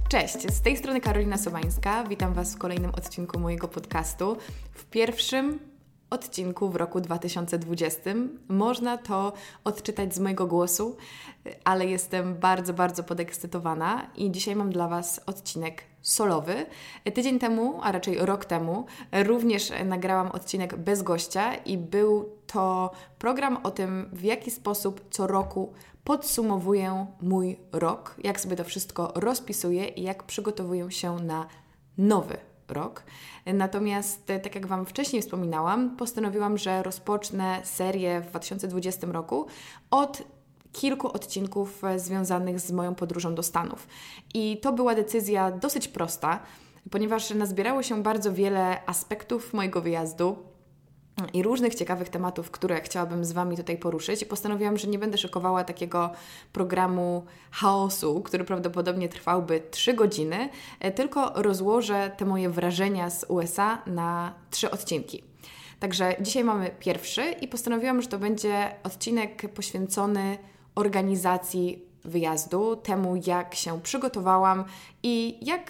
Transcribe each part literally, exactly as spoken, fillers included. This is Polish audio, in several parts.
Cześć, z tej strony Karolina Sobańska. Witam Was w kolejnym odcinku mojego podcastu. W pierwszym odcinku w roku dwa tysiące dwudziestym. Można to odczytać z mojego głosu, ale jestem bardzo, bardzo podekscytowana i dzisiaj mam dla Was odcinek solowy. Tydzień temu, a raczej rok temu, również nagrałam odcinek bez gościa i był to program o tym, w jaki sposób co roku podsumowuję mój rok, jak sobie to wszystko rozpisuję i jak przygotowuję się na nowy rok. Natomiast, tak jak Wam wcześniej wspominałam, postanowiłam, że rozpocznę serię w dwa tysiące dwudziestym roku od kilku odcinków związanych z moją podróżą do Stanów. I to była decyzja dosyć prosta, ponieważ nazbierało się bardzo wiele aspektów mojego wyjazdu i różnych ciekawych tematów, które chciałabym z Wami tutaj poruszyć. I postanowiłam, że nie będę szykowała takiego programu chaosu, który prawdopodobnie trwałby trzy godziny, tylko rozłożę te moje wrażenia z U S A na trzy odcinki. Także dzisiaj mamy pierwszy i postanowiłam, że to będzie odcinek poświęcony organizacji wyjazdu, temu jak się przygotowałam i jak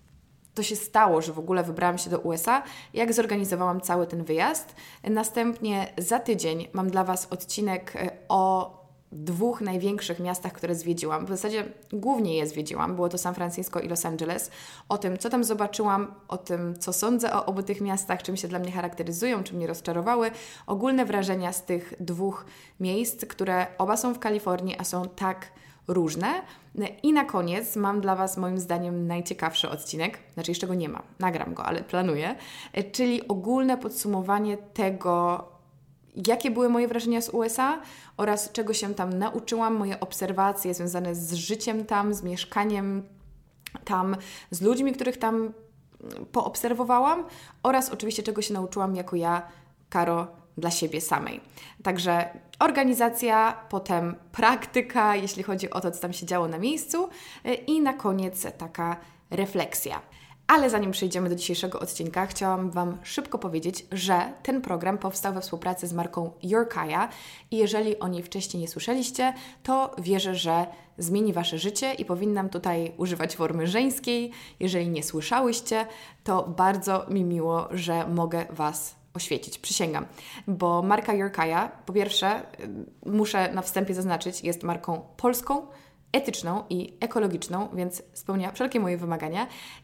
to się stało, że w ogóle wybrałam się do U S A, jak zorganizowałam cały ten wyjazd. Następnie za tydzień mam dla Was odcinek o dwóch największych miastach, które zwiedziłam. W zasadzie głównie je zwiedziłam. Było to San Francisco i Los Angeles. O tym, co tam zobaczyłam, o tym, co sądzę o obu tych miastach, czym się dla mnie charakteryzują, czym mnie rozczarowały. Ogólne wrażenia z tych dwóch miejsc, które oba są w Kalifornii, a są tak różne. I na koniec mam dla Was moim zdaniem najciekawszy odcinek, znaczy jeszcze go nie mam, nagram go, ale planuję, czyli ogólne podsumowanie tego, jakie były moje wrażenia z U S A oraz czego się tam nauczyłam, moje obserwacje związane z życiem tam, z mieszkaniem tam, z ludźmi, których tam poobserwowałam oraz oczywiście czego się nauczyłam jako ja, Karo, dla siebie samej. Także organizacja, potem praktyka, jeśli chodzi o to, co tam się działo na miejscu i na koniec taka refleksja. Ale zanim przejdziemy do dzisiejszego odcinka, chciałam Wam szybko powiedzieć, że ten program powstał we współpracy z marką Yorkaya i jeżeli o niej wcześniej nie słyszeliście, to wierzę, że zmieni Wasze życie i powinnam tutaj używać formy żeńskiej. Jeżeli nie słyszałyście, to bardzo mi miło, że mogę Was oświecić, przysięgam, bo marka Yorkaya, po pierwsze, muszę na wstępie zaznaczyć, jest marką polską, etyczną i ekologiczną, więc spełnia wszelkie moje wymagania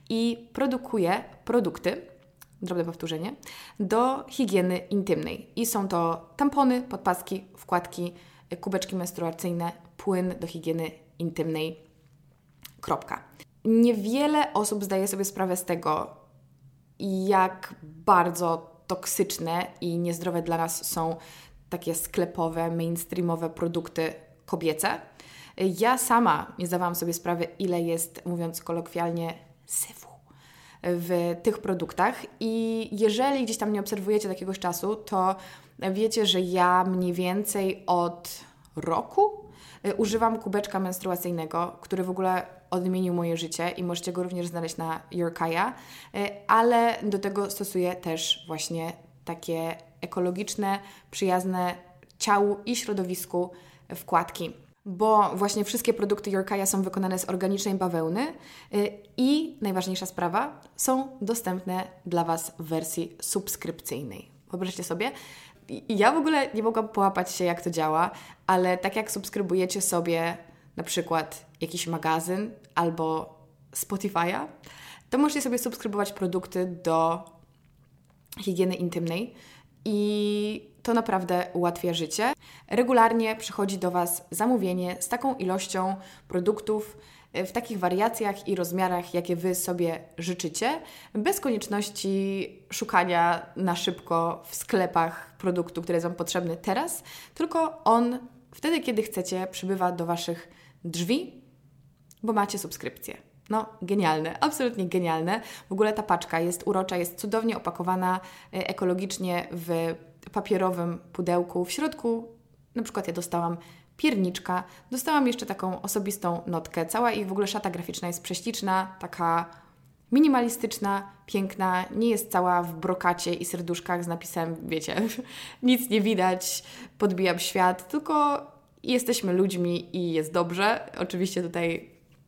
i produkuje produkty, drobne powtórzenie, do higieny intymnej. I są to tampony, podpaski, wkładki, kubeczki menstruacyjne, płyn do higieny intymnej, kropka. Niewiele osób zdaje sobie sprawę z tego, jak bardzo toksyczne i niezdrowe dla nas są takie sklepowe, mainstreamowe produkty kobiece. Ja sama nie zdawałam sobie sprawy, ile jest, mówiąc kolokwialnie, syfu w tych produktach i jeżeli gdzieś tam nie obserwujecie od jakiegoś czasu, to wiecie, że ja mniej więcej od roku używam kubeczka menstruacyjnego, który w ogóle odmienił moje życie i możecie go również znaleźć na Yorkaya, ale do tego stosuję też właśnie takie ekologiczne, przyjazne ciału i środowisku wkładki. Bo właśnie wszystkie produkty Yorkaya są wykonane z organicznej bawełny i najważniejsza sprawa, są dostępne dla Was w wersji subskrypcyjnej. Wyobraźcie sobie, ja w ogóle nie mogłam połapać się, jak to działa, ale tak jak subskrybujecie sobie na przykład jakiś magazyn albo Spotify'a, to możecie sobie subskrybować produkty do higieny intymnej i to naprawdę ułatwia życie. Regularnie przychodzi do Was zamówienie z taką ilością produktów w takich wariacjach i rozmiarach, jakie Wy sobie życzycie, bez konieczności szukania na szybko w sklepach produktu, który jest Wam potrzebny teraz, tylko on wtedy, kiedy chcecie, przybywa do Waszych drzwi, bo macie subskrypcję. No, genialne, absolutnie genialne. W ogóle ta paczka jest urocza, jest cudownie opakowana ekologicznie w papierowym pudełku. W środku na przykład ja dostałam pierniczka, dostałam jeszcze taką osobistą notkę. Cała ich w ogóle szata graficzna jest prześliczna, taka minimalistyczna, piękna, nie jest cała w brokacie i serduszkach z napisem, wiecie, nic nie widać, podbijam świat, tylko jesteśmy ludźmi i jest dobrze. Oczywiście tutaj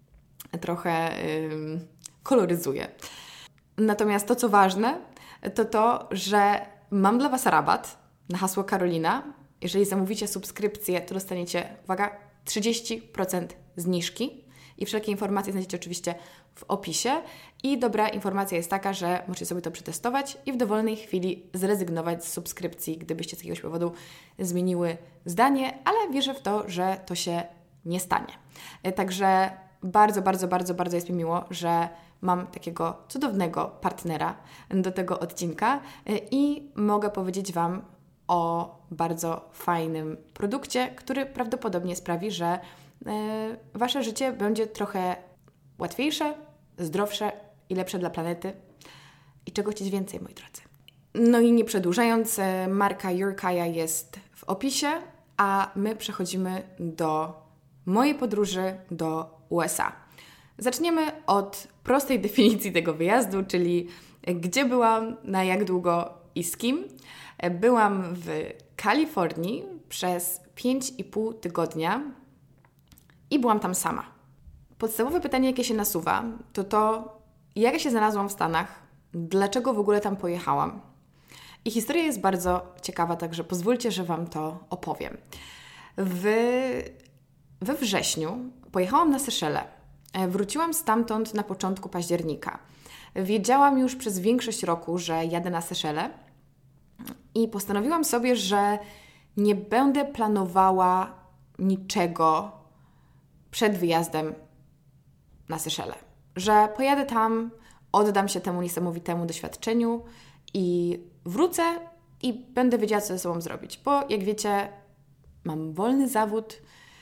trochę yy, koloryzuje. Natomiast to, co ważne, to to, że mam dla Was rabat na hasło Karolina. Jeżeli zamówicie subskrypcję, to dostaniecie, uwaga, trzydzieści procent zniżki i wszelkie informacje znajdziecie oczywiście w opisie. I dobra informacja jest taka, że możecie sobie to przetestować i w dowolnej chwili zrezygnować z subskrypcji, gdybyście z jakiegoś powodu zmieniły zdanie, ale wierzę w to, że to się nie stanie. Także bardzo, bardzo, bardzo, bardzo jest mi miło, że mam takiego cudownego partnera do tego odcinka i mogę powiedzieć Wam o bardzo fajnym produkcie, który prawdopodobnie sprawi, że y, Wasze życie będzie trochę łatwiejsze, zdrowsze i lepsze dla planety. I czego chcieć więcej, moi drodzy. No i nie przedłużając, marka Urkaja jest w opisie, a my przechodzimy do mojej podróży do U S A. Zaczniemy od prostej definicji tego wyjazdu, czyli gdzie byłam, na jak długo i z kim. Byłam w Kalifornii przez pięć i pół tygodnia i byłam tam sama. Podstawowe pytanie, jakie się nasuwa, to to, jak ja się znalazłam w Stanach, dlaczego w ogóle tam pojechałam. I historia jest bardzo ciekawa, także pozwólcie, że Wam to opowiem. W, we wrześniu pojechałam na Seszele. Wróciłam stamtąd na początku października. Wiedziałam już przez większość roku, że jadę na Seszele i postanowiłam sobie, że nie będę planowała niczego przed wyjazdem na Seszele. Że pojadę tam, oddam się temu niesamowitemu doświadczeniu i wrócę i będę wiedziała, co ze sobą zrobić. Bo jak wiecie, mam wolny zawód,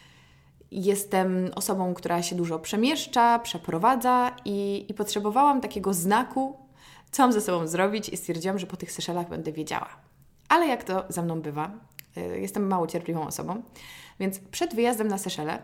jestem osobą, która się dużo przemieszcza, przeprowadza i, i potrzebowałam takiego znaku, co mam ze sobą zrobić i stwierdziłam, że po tych Seszelach będę wiedziała. Ale jak to ze mną bywa, jestem mało cierpliwą osobą, więc przed wyjazdem na Seszele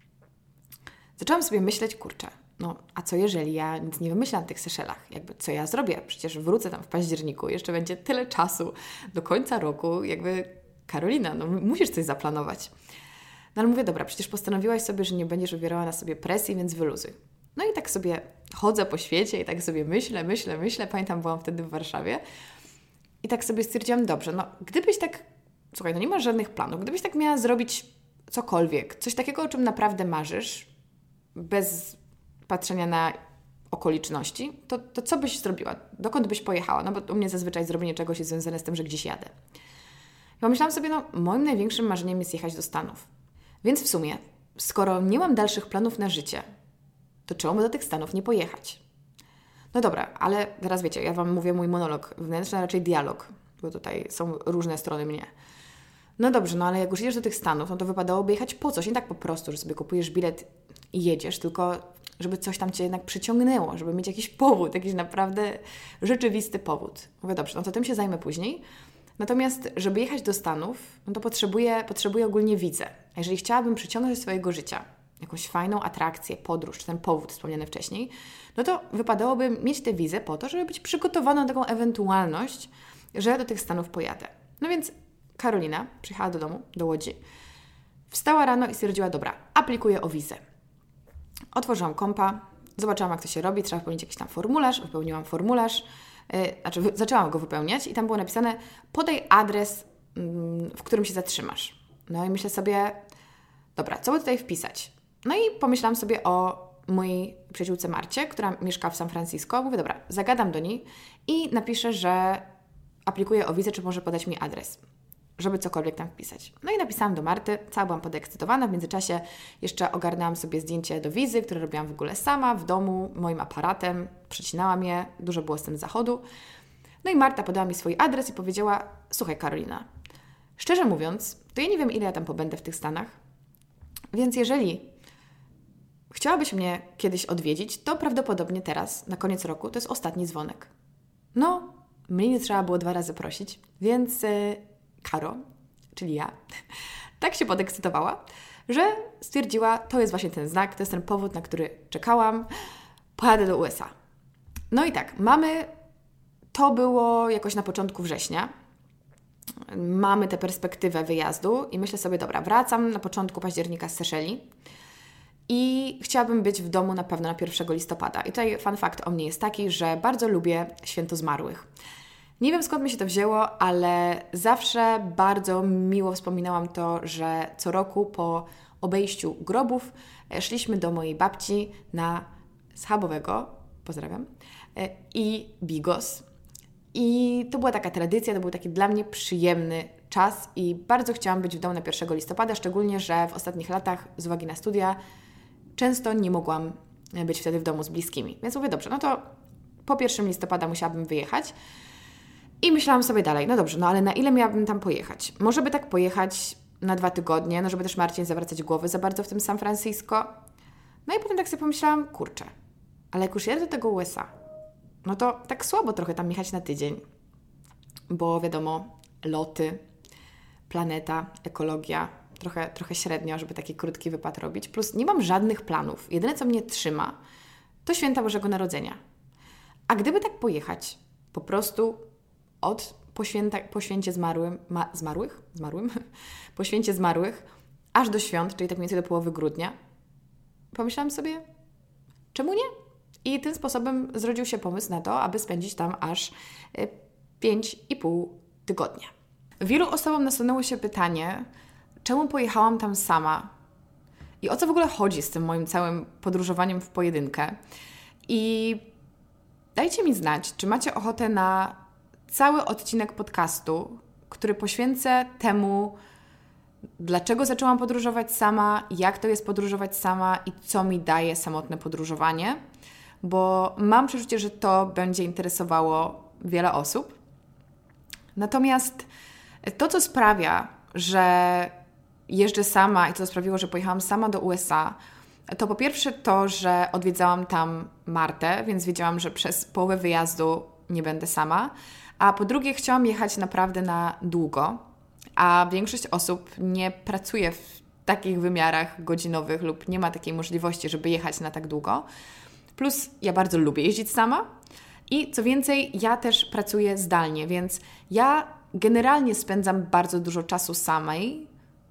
zaczęłam sobie myśleć, kurczę, no a co jeżeli ja nic nie wymyślę na tych Seszelach? Jakby co ja zrobię? Przecież wrócę tam w październiku, jeszcze będzie tyle czasu do końca roku, jakby Karolina, no musisz coś zaplanować. No ale mówię, dobra, przecież postanowiłaś sobie, że nie będziesz wywierała na sobie presji, więc wyluzuj. No i tak sobie chodzę po świecie i tak sobie myślę, myślę, myślę. Pamiętam, byłam wtedy w Warszawie i tak sobie stwierdziłam, dobrze, no gdybyś tak, słuchaj, no nie masz żadnych planów, gdybyś tak miała zrobić cokolwiek, coś takiego, o czym naprawdę marzysz, bez patrzenia na okoliczności, to, to co byś zrobiła? Dokąd byś pojechała? No bo u mnie zazwyczaj zrobienie czegoś jest związane z tym, że gdzieś jadę. I pomyślałam sobie, no moim największym marzeniem jest jechać do Stanów. Więc w sumie, skoro nie mam dalszych planów na życie, to czemu by do tych Stanów nie pojechać? No dobra, ale teraz wiecie, ja Wam mówię mój monolog wewnętrzny, a raczej dialog, bo tutaj są różne strony mnie. No dobrze, no ale jak już jedziesz do tych Stanów, no to wypadałoby jechać po coś, nie tak po prostu, że sobie kupujesz bilet i jedziesz, tylko żeby coś tam Cię jednak przyciągnęło, żeby mieć jakiś powód, jakiś naprawdę rzeczywisty powód. Mówię, dobrze, no to tym się zajmę później. Natomiast, żeby jechać do Stanów, no to potrzebuję, potrzebuję ogólnie wizę. A jeżeli chciałabym przyciągnąć do swojego życia jakąś fajną atrakcję, podróż, czy ten powód wspomniany wcześniej, no to wypadałoby mieć tę wizę po to, żeby być przygotowaną na taką ewentualność, że ja do tych Stanów pojadę. No więc Karolina przyjechała do domu, do Łodzi, wstała rano i stwierdziła, dobra, aplikuję o wizę. Otworzyłam kompa, zobaczyłam, jak to się robi, trzeba wypełnić jakiś tam formularz, wypełniłam formularz, yy, znaczy wy, zaczęłam go wypełniać i tam było napisane, podaj adres, yy, w którym się zatrzymasz. No i myślę sobie, dobra, co by tutaj wpisać? No i pomyślałam sobie o mojej przyjaciółce Marcie, która mieszka w San Francisco. Mówię, dobra, zagadam do niej i napiszę, że aplikuję o wizę, czy może podać mi adres, żeby cokolwiek tam wpisać. No i napisałam do Marty, cała byłam podekscytowana, w międzyczasie jeszcze ogarnęłam sobie zdjęcie do wizy, które robiłam w ogóle sama, w domu, moim aparatem, przecinałam je, dużo było z tym zachodu. No i Marta podała mi swój adres i powiedziała, słuchaj Karolina, szczerze mówiąc, to ja nie wiem, ile ja tam pobędę w tych Stanach, więc jeżeli chciałabyś mnie kiedyś odwiedzić, to prawdopodobnie teraz, na koniec roku, to jest ostatni dzwonek. No, mnie nie trzeba było dwa razy prosić, więc yy, Karo, czyli ja, tak się podekscytowała, że stwierdziła, to jest właśnie ten znak, to jest ten powód, na który czekałam, pojadę do U S A. No i tak, mamy, to było jakoś na początku września, mamy tę perspektywę wyjazdu i myślę sobie, dobra, wracam na początku października z Seszeli i chciałabym być w domu na pewno na pierwszego listopada. I tutaj fun fact o mnie jest taki, że bardzo lubię święto zmarłych. Nie wiem skąd mi się to wzięło, ale zawsze bardzo miło wspominałam to, że co roku po obejściu grobów szliśmy do mojej babci na schabowego, pozdrawiam, i bigos. I to była taka tradycja, to był taki dla mnie przyjemny czas i bardzo chciałam być w domu na pierwszego listopada, szczególnie, że w ostatnich latach z uwagi na studia często nie mogłam być wtedy w domu z bliskimi. Więc mówię, dobrze, no to po pierwszego listopada musiałabym wyjechać. I myślałam sobie dalej, no dobrze, no ale na ile miałabym tam pojechać? Może by tak pojechać na dwa tygodnie, no żeby też Marcin zawracać głowy za bardzo w tym San Francisco. No i potem tak sobie pomyślałam, kurczę, ale jak już jadę do tego U S A, no to tak słabo trochę tam jechać na tydzień, bo wiadomo, loty, planeta, ekologia, trochę, trochę średnio, żeby taki krótki wypad robić. Plus nie mam żadnych planów. Jedyne, co mnie trzyma, to święta Bożego Narodzenia. A gdyby tak pojechać, po prostu od po, święta, po święcie zmarłym, ma, zmarłych? Zmarłym? po święcie zmarłych, aż do świąt, czyli tak mniej więcej do połowy grudnia, pomyślałam sobie, czemu nie? I tym sposobem zrodził się pomysł na to, aby spędzić tam aż pięć i pół tygodnia. Wielu osobom nasunęło się pytanie, czemu pojechałam tam sama? I o co w ogóle chodzi z tym moim całym podróżowaniem w pojedynkę? I dajcie mi znać, czy macie ochotę na cały odcinek podcastu, który poświęcę temu, dlaczego zaczęłam podróżować sama, jak to jest podróżować sama i co mi daje samotne podróżowanie, bo mam przeczucie, że to będzie interesowało wiele osób. Natomiast to, co sprawia, że jeżdżę sama i co sprawiło, że pojechałam sama do U S A, to po pierwsze to, że odwiedzałam tam Martę, więc wiedziałam, że przez połowę wyjazdu nie będę sama, a po drugie chciałam jechać naprawdę na długo, a większość osób nie pracuje w takich wymiarach godzinowych lub nie ma takiej możliwości, żeby jechać na tak długo. Plus ja bardzo lubię jeździć sama i co więcej, ja też pracuję zdalnie, więc ja generalnie spędzam bardzo dużo czasu samej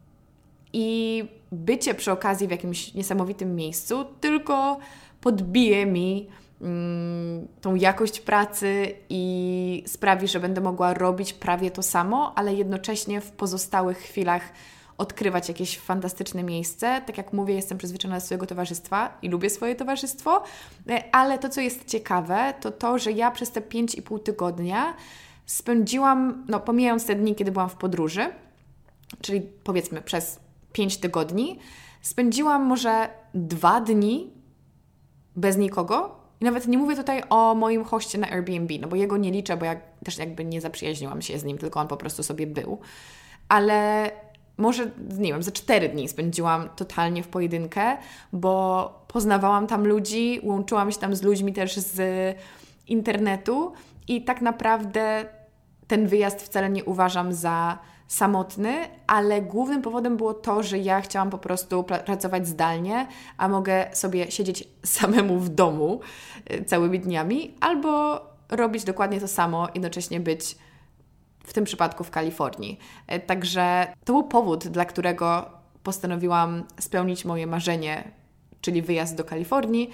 i bycie przy okazji w jakimś niesamowitym miejscu tylko podbije mi mm, tą jakość pracy i sprawi, że będę mogła robić prawie to samo, ale jednocześnie w pozostałych chwilach odkrywać jakieś fantastyczne miejsce. Tak jak mówię, jestem przyzwyczajona do swojego towarzystwa i lubię swoje towarzystwo, ale to, co jest ciekawe, to to, że ja przez te pięć i pół tygodnia spędziłam, no pomijając te dni, kiedy byłam w podróży, czyli powiedzmy przez pięć tygodni, spędziłam może dwa dni bez nikogo. I nawet nie mówię tutaj o moim hoście na Airbnb, no bo jego nie liczę, bo ja też jakby nie zaprzyjaźniłam się z nim, tylko on po prostu sobie był. Ale może, nie wiem, ze cztery dni spędziłam totalnie w pojedynkę, bo poznawałam tam ludzi, łączyłam się tam z ludźmi też z internetu i tak naprawdę ten wyjazd wcale nie uważam za samotny, ale głównym powodem było to, że ja chciałam po prostu pra- pracować zdalnie, a mogę sobie siedzieć samemu w domu y, całymi dniami, albo robić dokładnie to samo, jednocześnie być w tym przypadku w Kalifornii. Y, także to był powód, dla którego postanowiłam spełnić moje marzenie, czyli wyjazd do Kalifornii,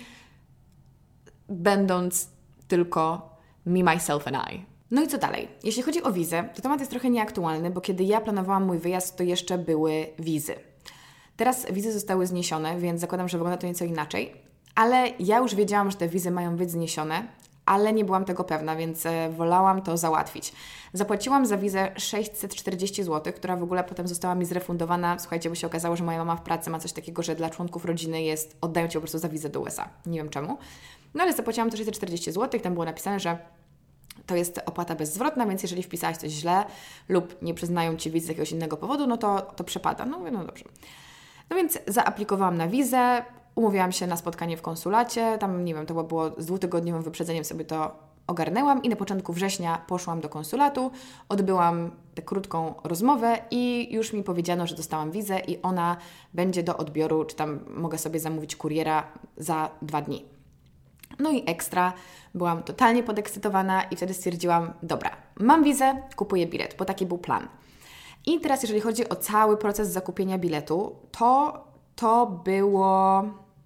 będąc tylko me, myself and I. No i co dalej? Jeśli chodzi o wizę, to temat jest trochę nieaktualny, bo kiedy ja planowałam mój wyjazd, to jeszcze były wizy. Teraz wizy zostały zniesione, więc zakładam, że wygląda to nieco inaczej, ale ja już wiedziałam, że te wizy mają być zniesione, ale nie byłam tego pewna, więc wolałam to załatwić. Zapłaciłam za wizę sześćset czterdzieści złotych, która w ogóle potem została mi zrefundowana. Słuchajcie, bo się okazało, że moja mama w pracy ma coś takiego, że dla członków rodziny jest, oddają Ci po prostu za wizę do U S A. Nie wiem czemu. No ale zapłaciłam to sześćset czterdzieści złotych, tam było napisane, że to jest opłata bezzwrotna, więc jeżeli wpisałaś coś źle lub nie przyznają Ci wizy z jakiegoś innego powodu, no to to przepada. No mówię, no dobrze. No więc zaaplikowałam na wizę, umówiłam się na spotkanie w konsulacie, tam nie wiem, to było z dwutygodniowym wyprzedzeniem sobie to ogarnęłam i na początku września poszłam do konsulatu, odbyłam tę krótką rozmowę i już mi powiedziano, że dostałam wizę i ona będzie do odbioru, czy tam mogę sobie zamówić kuriera za dwa dni. No i ekstra, byłam totalnie podekscytowana i wtedy stwierdziłam, dobra, mam wizę, kupuję bilet, bo taki był plan. I teraz jeżeli chodzi o cały proces zakupienia biletu, to to było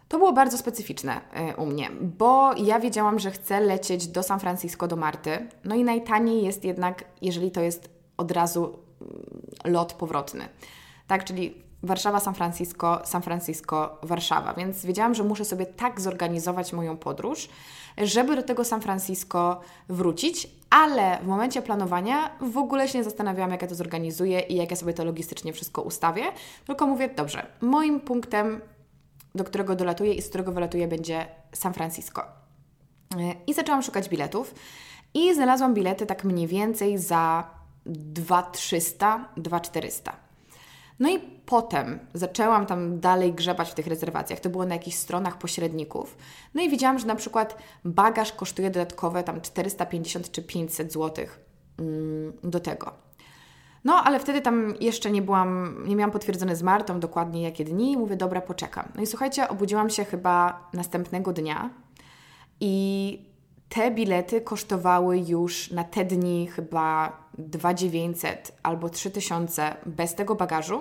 To było bardzo specyficzne u mnie, bo ja wiedziałam, że chcę lecieć do San Francisco, do Marty, no i najtaniej jest jednak, jeżeli to jest od razu lot powrotny, tak, czyli Warszawa, San Francisco, San Francisco, Warszawa, więc wiedziałam, że muszę sobie tak zorganizować moją podróż, żeby do tego San Francisco wrócić, ale w momencie planowania w ogóle się nie zastanawiałam, jak ja to zorganizuję i jak ja sobie to logistycznie wszystko ustawię, tylko mówię, dobrze, moim punktem, do którego dolatuję i z którego wylatuję, będzie San Francisco. I zaczęłam szukać biletów i znalazłam bilety tak mniej więcej za dwa tysiące trzysta, dwa tysiące czterysta. No i potem zaczęłam tam dalej grzebać w tych rezerwacjach. To było na jakichś stronach pośredników. No i widziałam, że na przykład bagaż kosztuje dodatkowe tam czterysta pięćdziesiąt czy pięćset złotych do tego. No, ale wtedy tam jeszcze nie byłam, nie miałam potwierdzone z Martą dokładnie jakie dni i mówię, dobra, poczekam. No i słuchajcie, obudziłam się chyba następnego dnia i te bilety kosztowały już na te dni chyba dwa tysiące dziewięćset albo trzy tysiące bez tego bagażu,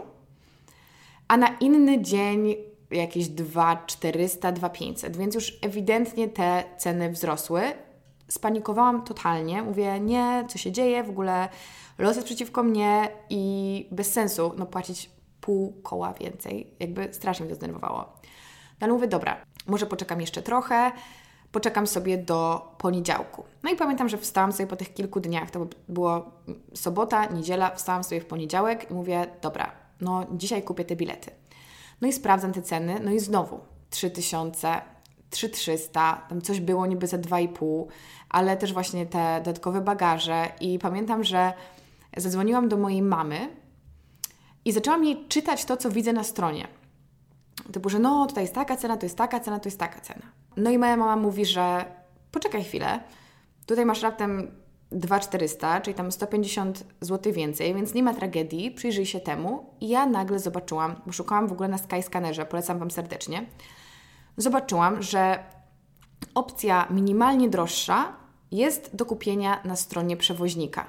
a na inny dzień jakieś dwa tysiące czterysta, dwa tysiące pięćset, więc już ewidentnie te ceny wzrosły. Spanikowałam totalnie, mówię, nie, co się dzieje, w ogóle los jest przeciwko mnie i bez sensu no, płacić pół koła więcej, jakby strasznie mnie to zdenerwowało. No ale mówię, dobra, może poczekam jeszcze trochę, poczekam sobie do poniedziałku. No i pamiętam, że wstałam sobie po tych kilku dniach, to było sobota, niedziela, wstałam sobie w poniedziałek i mówię, dobra, no dzisiaj kupię te bilety. No i sprawdzam te ceny, no i znowu trzy tysiące, trzy tysiące trzysta, tam coś było niby za dwa i pół, ale też właśnie te dodatkowe bagaże i pamiętam, że zadzwoniłam do mojej mamy i zaczęłam jej czytać to, co widzę na stronie. Typu, że no, tutaj jest taka cena, to jest taka cena, to jest taka cena. No i moja mama mówi, że poczekaj chwilę, tutaj masz raptem dwa tysiące czterysta, czyli tam sto pięćdziesiąt złotych więcej, więc nie ma tragedii, przyjrzyj się temu. I ja nagle zobaczyłam, bo szukałam w ogóle na Skyscannerze, polecam Wam serdecznie, zobaczyłam, że opcja minimalnie droższa jest do kupienia na stronie przewoźnika.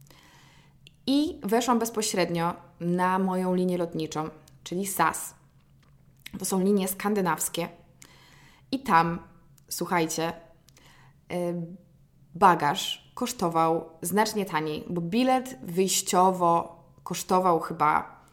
I weszłam bezpośrednio na moją linię lotniczą, czyli S A S. To są linie skandynawskie. I tam, słuchajcie, yy, bagaż kosztował znacznie taniej, bo bilet wyjściowo kosztował chyba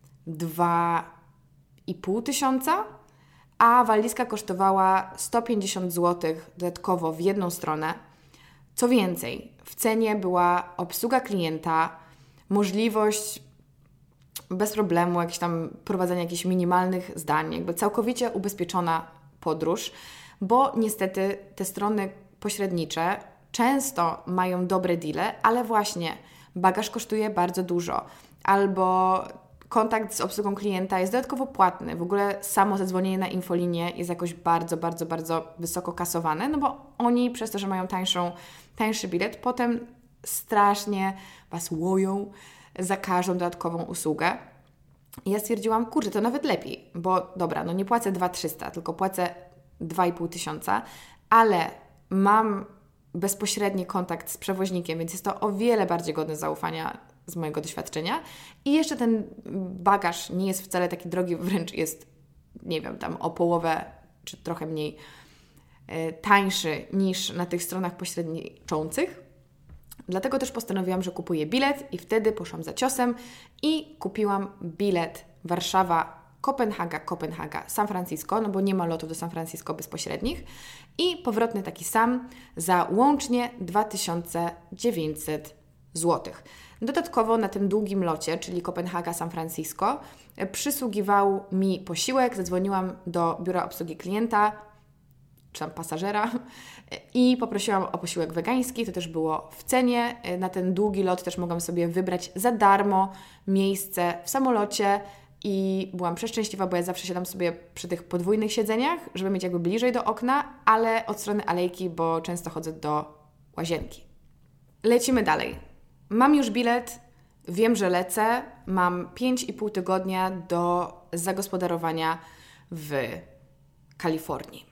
dwa i pół tysiąca, a walizka kosztowała sto pięćdziesiąt złotych dodatkowo w jedną stronę. Co więcej, w cenie była obsługa klienta, możliwość bez problemu jakieś tam prowadzenia jakichś minimalnych zdań, jakby całkowicie ubezpieczona podróż, bo niestety te strony pośrednicze często mają dobre deale, ale właśnie bagaż kosztuje bardzo dużo, albo kontakt z obsługą klienta jest dodatkowo płatny. W ogóle samo zadzwonienie na infolinię jest jakoś bardzo, bardzo, bardzo wysoko kasowane, no bo oni przez to, że mają tańszą, tańszy bilet, potem strasznie Was łoją za każdą dodatkową usługę. I ja stwierdziłam, kurczę, to nawet lepiej, bo dobra, no nie płacę dwa tysiące trzysta, tylko płacę dwa i pół tysiąca, ale mam bezpośredni kontakt z przewoźnikiem, więc jest to o wiele bardziej godne zaufania z mojego doświadczenia. I jeszcze ten bagaż nie jest wcale taki drogi, wręcz jest, nie wiem, tam o połowę czy trochę mniej y, tańszy niż na tych stronach pośredniczących. Dlatego też postanowiłam, że kupuję bilet i wtedy poszłam za ciosem i kupiłam bilet Warszawa, Kopenhaga, Kopenhaga, San Francisco, no bo nie ma lotów do San Francisco bezpośrednich i powrotny taki sam za łącznie dwa tysiące dziewięćset złotych. Dodatkowo na tym długim locie, czyli Kopenhaga, San Francisco, przysługiwał mi posiłek, zadzwoniłam do biura obsługi klienta, czy tam pasażera i poprosiłam o posiłek wegański, to też było w cenie. Na ten długi lot też mogłam sobie wybrać za darmo miejsce w samolocie i byłam przeszczęśliwa, bo ja zawsze siadam sobie przy tych podwójnych siedzeniach, żeby mieć jakby bliżej do okna, ale od strony alejki, bo często chodzę do łazienki. Lecimy dalej. Mam już bilet, wiem, że lecę, mam pięć i pół tygodnia do zagospodarowania w Kalifornii.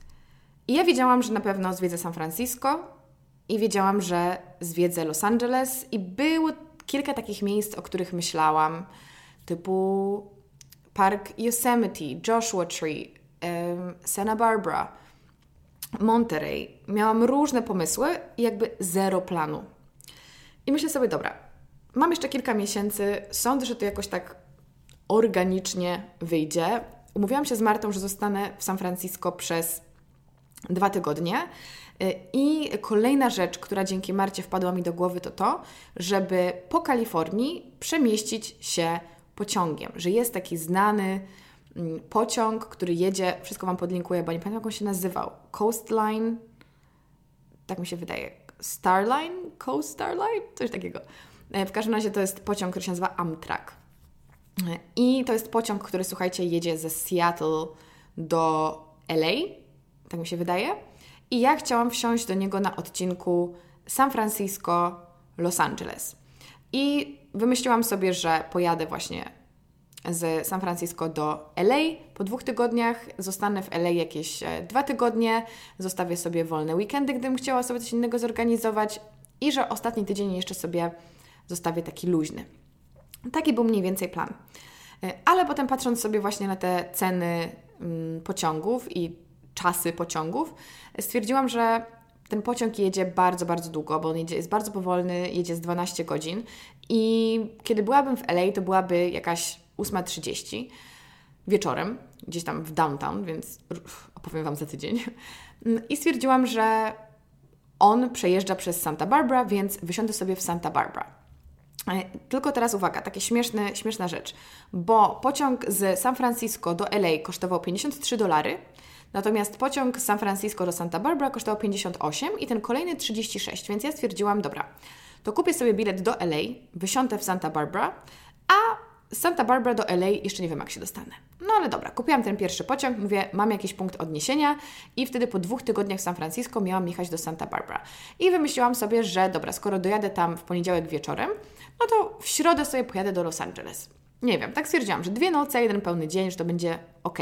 I ja wiedziałam, że na pewno zwiedzę San Francisco i wiedziałam, że zwiedzę Los Angeles i było kilka takich miejsc, o których myślałam, typu Park Yosemite, Joshua Tree, Santa Barbara, Monterey. Miałam różne pomysły i jakby zero planu. I myślę sobie, dobra, mam jeszcze kilka miesięcy, sądzę, że to jakoś tak organicznie wyjdzie. Umówiłam się z Martą, że zostanę w San Francisco przez dwa tygodnie. I kolejna rzecz, która dzięki Marcie wpadła mi do głowy, to to, żeby po Kalifornii przemieścić się pociągiem. Że jest taki znany pociąg, który jedzie, wszystko Wam podlinkuję, bo nie pamiętam, jak on się nazywał. Coastline, tak mi się wydaje. Starline? Coast Starline? Coś takiego. W każdym razie to jest pociąg, który się nazywa Amtrak. I to jest pociąg, który, słuchajcie, jedzie ze Seattle do L A, tak mi się wydaje. I ja chciałam wsiąść do niego na odcinku San Francisco, Los Angeles. I wymyśliłam sobie, że pojadę właśnie z San Francisco do L A. Po dwóch tygodniach zostanę w L A jakieś dwa tygodnie, zostawię sobie wolne weekendy, gdybym chciała sobie coś innego zorganizować i że ostatni tydzień jeszcze sobie zostawię taki luźny. Taki był mniej więcej plan. Ale potem patrząc sobie właśnie na te ceny pociągów i czasy pociągów, stwierdziłam, że ten pociąg jedzie bardzo, bardzo długo, bo on jedzie, jest bardzo powolny, jedzie z dwanaście godzin i kiedy byłabym w L A, to byłaby jakaś ósma trzydzieści wieczorem, gdzieś tam w downtown, więc opowiem Wam za tydzień. I stwierdziłam, że on przejeżdża przez Santa Barbara, więc wysiądę sobie w Santa Barbara. Tylko teraz uwaga, takie śmieszne, śmieszna rzecz, bo pociąg z San Francisco do L A kosztował pięćdziesiąt trzy dolary, natomiast pociąg z San Francisco do Santa Barbara kosztował pięćdziesiąt osiem i ten kolejny trzydzieści sześć, więc ja stwierdziłam, dobra, to kupię sobie bilet do L A, wysiądę w Santa Barbara, a z Santa Barbara do L A jeszcze nie wiem, jak się dostanę. No ale dobra, kupiłam ten pierwszy pociąg, mówię, mam jakiś punkt odniesienia i wtedy po dwóch tygodniach w San Francisco miałam jechać do Santa Barbara. I wymyśliłam sobie, że dobra, skoro dojadę tam w poniedziałek wieczorem, no to w środę sobie pojadę do Los Angeles. Nie wiem, tak stwierdziłam, że dwie noce, jeden pełny dzień, że to będzie ok.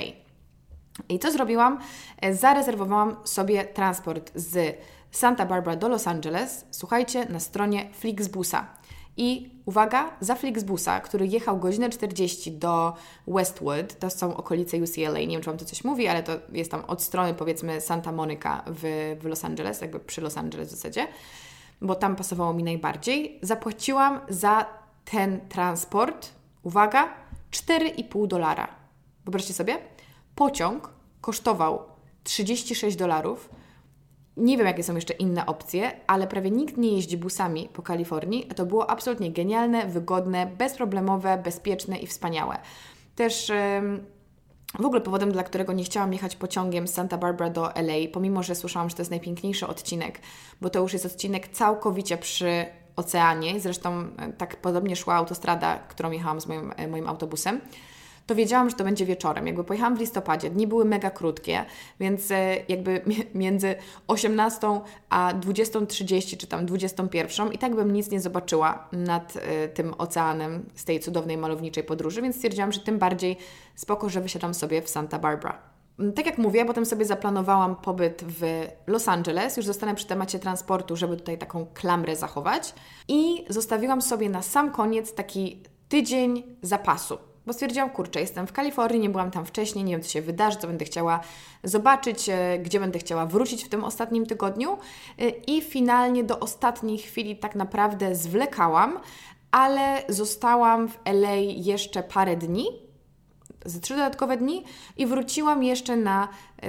I co zrobiłam? Zarezerwowałam sobie transport z Santa Barbara do Los Angeles, słuchajcie, na stronie Flixbusa. I uwaga, za Flixbusa, który jechał godzinę czterdzieści do Westwood, to są okolice U C L A, nie wiem, czy Wam to coś mówi, ale to jest tam od strony, powiedzmy, Santa Monica w, w Los Angeles, jakby przy Los Angeles w zasadzie, bo tam pasowało mi najbardziej. Zapłaciłam za ten transport, uwaga, cztery i pół dolara. Wyobraźcie sobie, pociąg kosztował trzydzieści sześć dolarów. Nie wiem, jakie są jeszcze inne opcje, ale prawie nikt nie jeździ busami po Kalifornii. To było absolutnie genialne, wygodne, bezproblemowe, bezpieczne i wspaniałe. Też ym, w ogóle powodem, dla którego nie chciałam jechać pociągiem z Santa Barbara do L A, pomimo że słyszałam, że to jest najpiękniejszy odcinek, bo to już jest odcinek całkowicie przy oceanie. Zresztą tak podobnie szła autostrada, którą jechałam z moim, moim autobusem. To wiedziałam, że to będzie wieczorem. Jakby pojechałam w listopadzie, dni były mega krótkie, więc jakby między osiemnastą a dwudziestą trzydzieści czy tam dwudziestą pierwszą i tak bym nic nie zobaczyła nad tym oceanem z tej cudownej, malowniczej podróży, więc stwierdziłam, że tym bardziej spoko, że wysiadam sobie w Santa Barbara. Tak jak mówię, potem sobie zaplanowałam pobyt w Los Angeles, już zostanę przy temacie transportu, żeby tutaj taką klamrę zachować i zostawiłam sobie na sam koniec taki tydzień zapasu. Bo stwierdziłam, kurczę, jestem w Kalifornii, nie byłam tam wcześniej, nie wiem, co się wydarzy, co będę chciała zobaczyć, gdzie będę chciała wrócić w tym ostatnim tygodniu. I finalnie do ostatniej chwili tak naprawdę zwlekałam, ale zostałam w L A jeszcze parę dni, ze trzy dodatkowe dni i wróciłam jeszcze na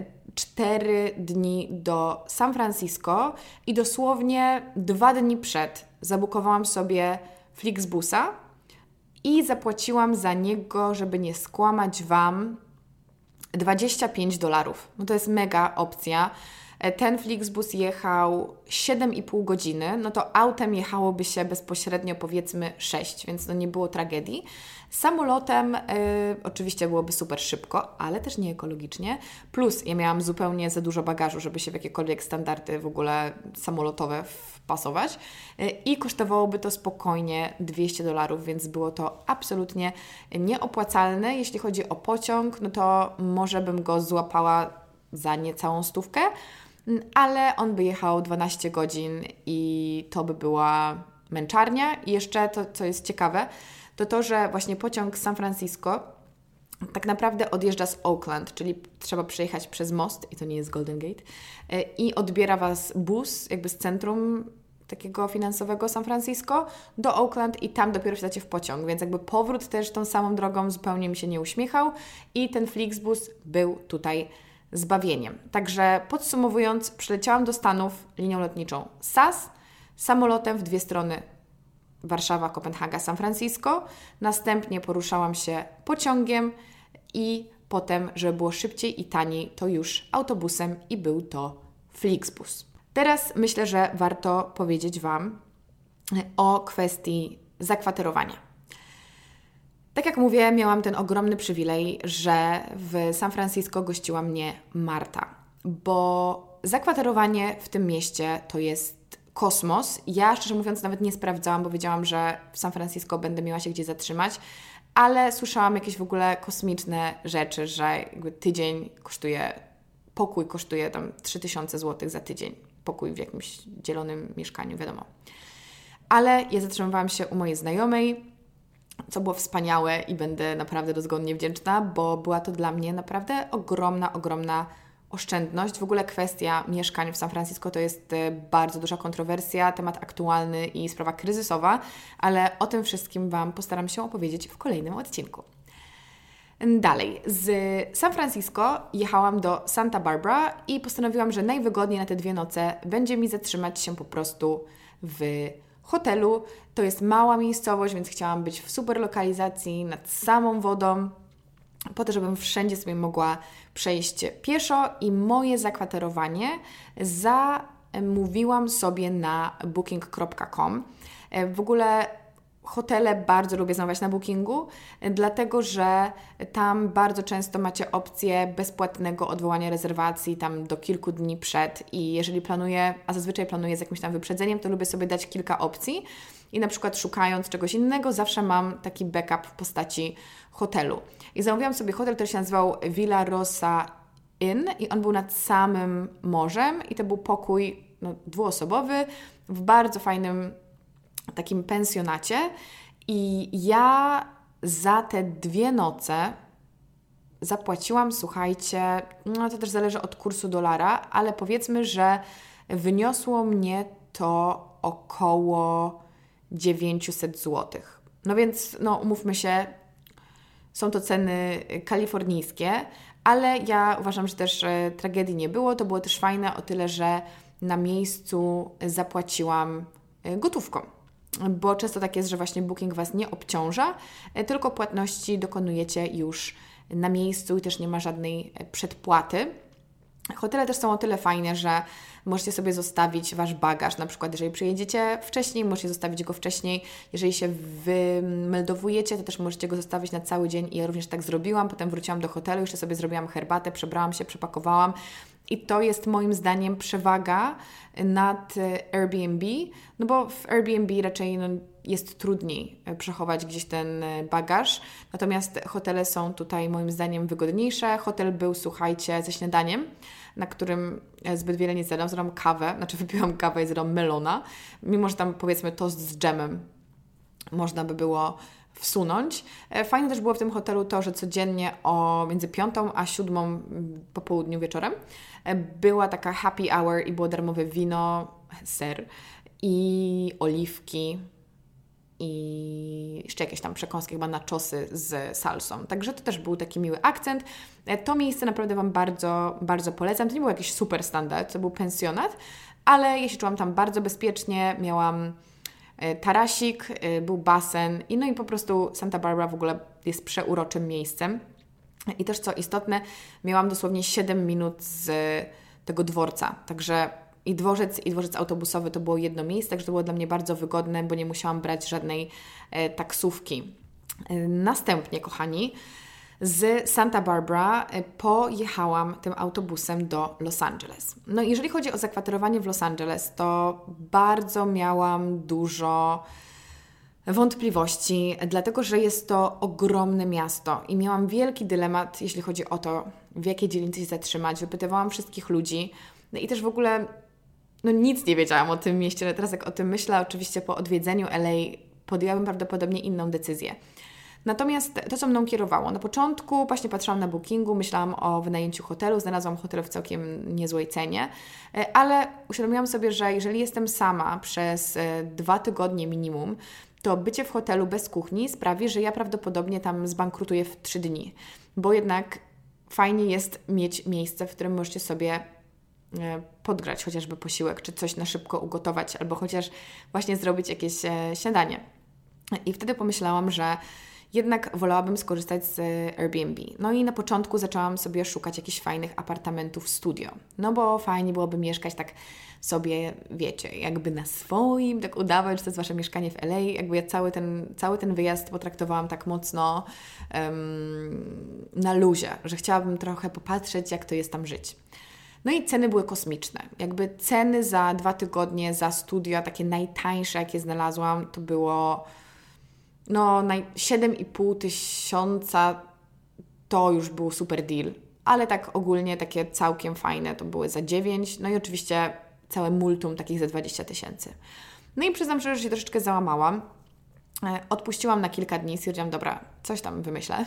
cztery dni do San Francisco i dosłownie dwa dni przed zabukowałam sobie Flixbusa i zapłaciłam za niego, żeby nie skłamać Wam, dwadzieścia pięć dolarów. No to jest mega opcja. Ten Flixbus jechał siedem i pół godziny, no to autem jechałoby się bezpośrednio powiedzmy sześć, więc to nie było tragedii. Samolotem y, oczywiście byłoby super szybko, ale też nie ekologicznie. Plus ja miałam zupełnie za dużo bagażu, żeby się w jakiekolwiek standardy w ogóle samolotowe wpasować. Y, I kosztowałoby to spokojnie dwieście dolarów, więc było to absolutnie nieopłacalne. Jeśli chodzi o pociąg, no to może bym go złapała za niecałą stówkę, ale on by jechał dwanaście godzin i to by była męczarnia. I jeszcze to, co jest ciekawe, to to, że właśnie pociąg z San Francisco tak naprawdę odjeżdża z Oakland, czyli trzeba przejechać przez most, i to nie jest Golden Gate, i odbiera Was bus jakby z centrum takiego finansowego San Francisco do Oakland i tam dopiero wsiadacie w pociąg, więc jakby powrót też tą samą drogą zupełnie mi się nie uśmiechał i ten Flixbus był tutaj zbawieniem. Także podsumowując, przyleciałam do Stanów linią lotniczą S A S, samolotem w dwie strony Warszawa, Kopenhaga, San Francisco, następnie poruszałam się pociągiem i potem, żeby było szybciej i taniej, to już autobusem i był to Flixbus. Teraz myślę, że warto powiedzieć Wam o kwestii zakwaterowania. Tak jak mówię, miałam ten ogromny przywilej, że w San Francisco gościła mnie Marta, bo zakwaterowanie w tym mieście to jest kosmos. Ja szczerze mówiąc nawet nie sprawdzałam, bo wiedziałam, że w San Francisco będę miała się gdzie zatrzymać, ale słyszałam jakieś w ogóle kosmiczne rzeczy, że jakby tydzień kosztuje, pokój kosztuje tam trzy tysiące złotych za tydzień. Pokój w jakimś dzielonym mieszkaniu, wiadomo. Ale ja zatrzymywałam się u mojej znajomej, co było wspaniałe i będę naprawdę dozgonnie wdzięczna, bo była to dla mnie naprawdę ogromna, ogromna oszczędność. W ogóle kwestia mieszkań w San Francisco to jest bardzo duża kontrowersja, temat aktualny i sprawa kryzysowa, ale o tym wszystkim Wam postaram się opowiedzieć w kolejnym odcinku. Dalej, z San Francisco jechałam do Santa Barbara i postanowiłam, że najwygodniej na te dwie noce będzie mi zatrzymać się po prostu w hotelu. To jest mała miejscowość, więc chciałam być w super lokalizacji nad samą wodą, po to, żebym wszędzie sobie mogła przejść pieszo i moje zakwaterowanie zamówiłam sobie na booking kropka com. W ogóle hotele bardzo lubię zamawiać na Bookingu, dlatego że tam bardzo często macie opcję bezpłatnego odwołania rezerwacji tam do kilku dni przed i jeżeli planuję, a zazwyczaj planuję z jakimś tam wyprzedzeniem, to lubię sobie dać kilka opcji i na przykład szukając czegoś innego zawsze mam taki backup w postaci hotelu. I zamówiłam sobie hotel, który się nazywał Villa Rosa Inn i on był nad samym morzem i to był pokój no, dwuosobowy w bardzo fajnym takim pensjonacie i ja za te dwie noce zapłaciłam, słuchajcie, no to też zależy od kursu dolara, ale powiedzmy, że wyniosło mnie to około dziewięćset złotych. No więc, no umówmy się, są to ceny kalifornijskie, ale ja uważam, że też e, tragedii nie było. To było też fajne o tyle, że na miejscu zapłaciłam e, gotówką. Bo często tak jest, że właśnie Booking Was nie obciąża, tylko płatności dokonujecie już na miejscu i też nie ma żadnej przedpłaty. Hotele też są o tyle fajne, że możecie sobie zostawić Wasz bagaż, na przykład jeżeli przyjedziecie wcześniej, możecie zostawić go wcześniej, jeżeli się wymeldowujecie, to też możecie go zostawić na cały dzień i ja również tak zrobiłam, potem wróciłam do hotelu, jeszcze sobie zrobiłam herbatę, przebrałam się, przepakowałam i to jest moim zdaniem przewaga nad Airbnb, no bo w Airbnb raczej no, jest trudniej przechować gdzieś ten bagaż, natomiast hotele są tutaj moim zdaniem wygodniejsze. Hotel był, słuchajcie, ze śniadaniem, na którym zbyt wiele nie zjadłam, zjadłam kawę, znaczy wypiłam kawę i zjadłam melona, mimo że tam powiedzmy tost z dżemem można by było wsunąć. Fajne też było w tym hotelu to, że codziennie o między piątą a siódmą po południu wieczorem była taka happy hour i było darmowe wino, ser i oliwki i jeszcze jakieś tam przekąski, chyba naczosy z salsą. Także to też był taki miły akcent. To miejsce naprawdę Wam bardzo, bardzo polecam. To nie był jakiś super standard, to był pensjonat, ale ja się czułam tam bardzo bezpiecznie, miałam tarasik, był basen i no i po prostu Santa Barbara w ogóle jest przeuroczym miejscem. I też co istotne, miałam dosłownie siedem minut z tego dworca, także i dworzec, i dworzec autobusowy to było jedno miejsce, także to było dla mnie bardzo wygodne, bo nie musiałam brać żadnej e, taksówki. E, następnie, kochani, z Santa Barbara e, pojechałam tym autobusem do Los Angeles. No i jeżeli chodzi o zakwaterowanie w Los Angeles, to bardzo miałam dużo wątpliwości, dlatego że jest to ogromne miasto i miałam wielki dylemat, jeśli chodzi o to, w jakiej dzielnicy się zatrzymać. Wypytywałam wszystkich ludzi no i też w ogóle no nic nie wiedziałam o tym mieście, ale teraz jak o tym myślę, oczywiście po odwiedzeniu L A podjęłabym prawdopodobnie inną decyzję. Natomiast to, co mną kierowało, na początku właśnie patrzyłam na Bookingu, myślałam o wynajęciu hotelu, znalazłam hotel w całkiem niezłej cenie, ale uświadomiłam sobie, że jeżeli jestem sama przez dwa tygodnie minimum, to bycie w hotelu bez kuchni sprawi, że ja prawdopodobnie tam zbankrutuję w trzy dni, bo jednak fajnie jest mieć miejsce, w którym możecie sobie podgrać chociażby posiłek, czy coś na szybko ugotować, albo chociaż właśnie zrobić jakieś śniadanie. I wtedy pomyślałam, że jednak wolałabym skorzystać z Airbnb. No i na początku zaczęłam sobie szukać jakichś fajnych apartamentów studio. No bo fajnie byłoby mieszkać tak sobie, wiecie, jakby na swoim, tak udawać, że to jest Wasze mieszkanie w L A. Jakby ja cały ten, cały ten wyjazd potraktowałam tak mocno um, na luzie, że chciałabym trochę popatrzeć, jak to jest tam żyć. No i ceny były kosmiczne. Jakby ceny za dwa tygodnie za studio, takie najtańsze, jakie znalazłam, to było no siedem i pół tysiąca, to już był super deal. Ale tak ogólnie takie całkiem fajne to były za dziewięć, no i oczywiście całe multum takich za dwadzieścia tysięcy. No i przyznam szczerze, że się troszeczkę załamałam. Odpuściłam na kilka dni, stwierdziłam, dobra, coś tam wymyślę.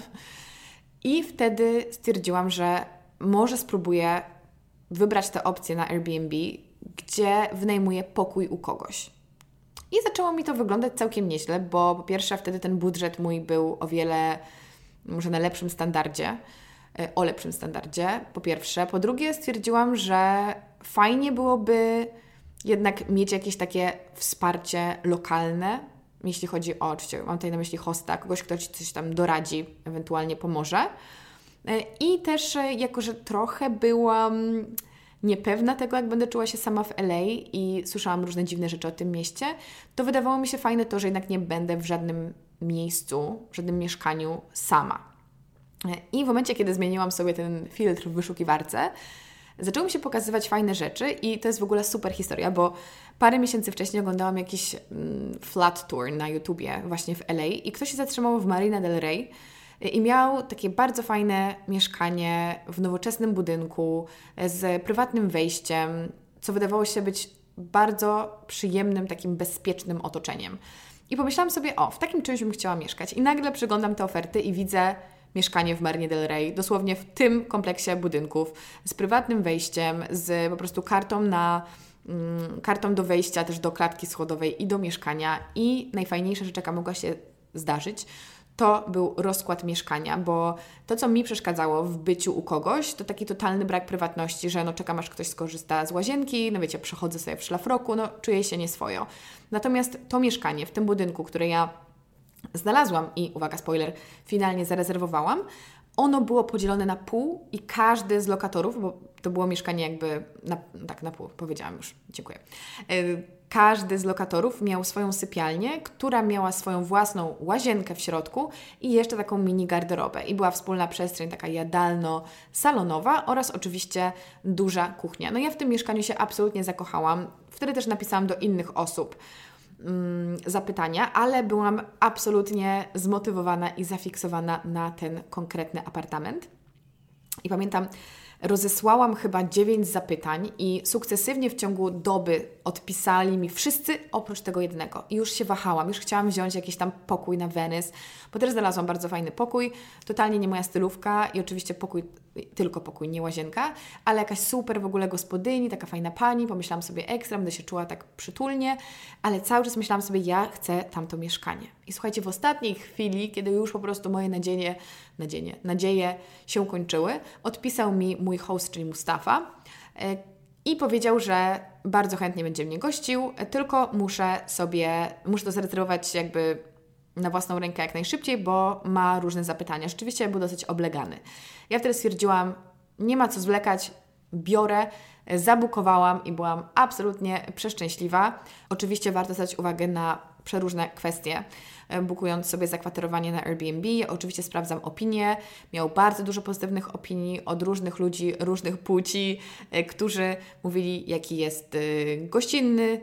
I wtedy stwierdziłam, że może spróbuję wybrać tę opcję na Airbnb, gdzie wynajmuję pokój u kogoś. I zaczęło mi to wyglądać całkiem nieźle, bo po pierwsze wtedy ten budżet mój był o wiele, może na lepszym standardzie, o lepszym standardzie, po pierwsze. Po drugie stwierdziłam, że fajnie byłoby jednak mieć jakieś takie wsparcie lokalne, jeśli chodzi o, oczywiście mam tutaj na myśli hosta, kogoś, kto Ci coś tam doradzi, ewentualnie pomoże. I też jako, że trochę byłam niepewna tego, jak będę czuła się sama w L A i słyszałam różne dziwne rzeczy o tym mieście, to wydawało mi się fajne to, że jednak nie będę w żadnym miejscu, w żadnym mieszkaniu sama. I w momencie, kiedy zmieniłam sobie ten filtr w wyszukiwarce, zaczęły mi się pokazywać fajne rzeczy i to jest w ogóle super historia, bo parę miesięcy wcześniej oglądałam jakiś mm, flat tour na YouTubie właśnie w L A i ktoś się zatrzymał w Marina del Rey i miał takie bardzo fajne mieszkanie w nowoczesnym budynku z prywatnym wejściem, co wydawało się być bardzo przyjemnym, takim bezpiecznym otoczeniem. I pomyślałam sobie, o, w takim czymś bym chciała mieszkać. I nagle przeglądam te oferty i widzę mieszkanie w Marinie del Rey, dosłownie w tym kompleksie budynków, z prywatnym wejściem, z po prostu kartą na mm, kartą do wejścia też do klatki schodowej i do mieszkania. I najfajniejsza rzecz, jaka mogła się zdarzyć, to był rozkład mieszkania, bo to, co mi przeszkadzało w byciu u kogoś, to taki totalny brak prywatności, że no czekam, aż ktoś skorzysta z łazienki, no wiecie, przechodzę sobie w szlafroku, no czuję się nieswojo. Natomiast to mieszkanie w tym budynku, które ja znalazłam i, uwaga, spoiler, finalnie zarezerwowałam, ono było podzielone na pół i każdy z lokatorów, bo to było mieszkanie jakby, na, tak na pół, powiedziałam już, dziękuję. Yy, Każdy z lokatorów miał swoją sypialnię, która miała swoją własną łazienkę w środku i jeszcze taką mini garderobę. I była wspólna przestrzeń taka jadalno-salonowa oraz oczywiście duża kuchnia. No ja w tym mieszkaniu się absolutnie zakochałam. Wtedy też napisałam do innych osób mm, zapytania, ale byłam absolutnie zmotywowana i zafiksowana na ten konkretny apartament. I pamiętam, rozesłałam chyba dziewięć zapytań i sukcesywnie w ciągu doby odpisali mi wszyscy oprócz tego jednego. I już się wahałam, już chciałam wziąć jakiś tam pokój na Venice, bo też znalazłam bardzo fajny pokój, totalnie nie moja stylówka i oczywiście pokój, tylko pokój, nie łazienka, ale jakaś super w ogóle gospodyni, taka fajna pani, pomyślałam sobie ekstra, będę się czuła tak przytulnie, ale cały czas myślałam sobie, ja chcę tamto mieszkanie. I słuchajcie, w ostatniej chwili, kiedy już po prostu moje nadzieje, nadzieje, nadzieje się kończyły, odpisał mi mój host, czyli Mustafa, i powiedział, że bardzo chętnie będzie mnie gościł, tylko muszę sobie, muszę to zarezerwować jakby na własną rękę jak najszybciej, bo ma różne zapytania. Rzeczywiście był dosyć oblegany. Ja wtedy stwierdziłam, nie ma co zwlekać, biorę, zabukowałam i byłam absolutnie przeszczęśliwa. Oczywiście warto zwrócić uwagę na przeróżne kwestie, bukując sobie zakwaterowanie na Airbnb. Oczywiście sprawdzam opinie. Miał bardzo dużo pozytywnych opinii od różnych ludzi, różnych płci, którzy mówili, jaki jest gościnny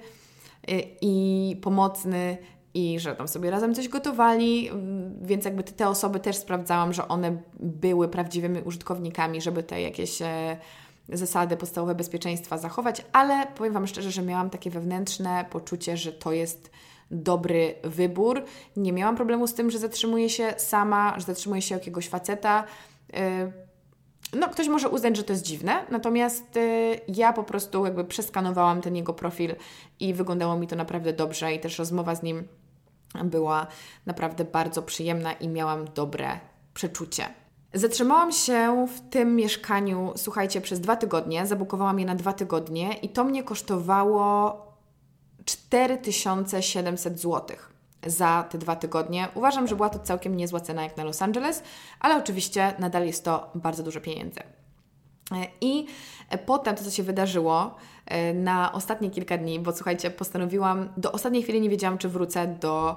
i pomocny i że tam sobie razem coś gotowali, więc jakby te osoby też sprawdzałam, że one były prawdziwymi użytkownikami, żeby te jakieś zasady podstawowe bezpieczeństwa zachować, ale powiem Wam szczerze, że miałam takie wewnętrzne poczucie, że to jest dobry wybór. Nie miałam problemu z tym, że zatrzymuję się sama, że zatrzymuję się jakiegoś faceta. No, ktoś może uznać, że to jest dziwne, natomiast ja po prostu jakby przeskanowałam ten jego profil i wyglądało mi to naprawdę dobrze i też rozmowa z nim była naprawdę bardzo przyjemna i miałam dobre przeczucie. Zatrzymałam się w tym mieszkaniu, słuchajcie, przez dwa tygodnie, zabukowałam je na dwa tygodnie i to mnie kosztowało cztery tysiące siedemset złotych za te dwa tygodnie. Uważam, że była to całkiem niezła cena jak na Los Angeles, ale oczywiście nadal jest to bardzo dużo pieniędzy. I potem to, co się wydarzyło na ostatnie kilka dni, bo słuchajcie, postanowiłam, do ostatniej chwili nie wiedziałam, czy wrócę do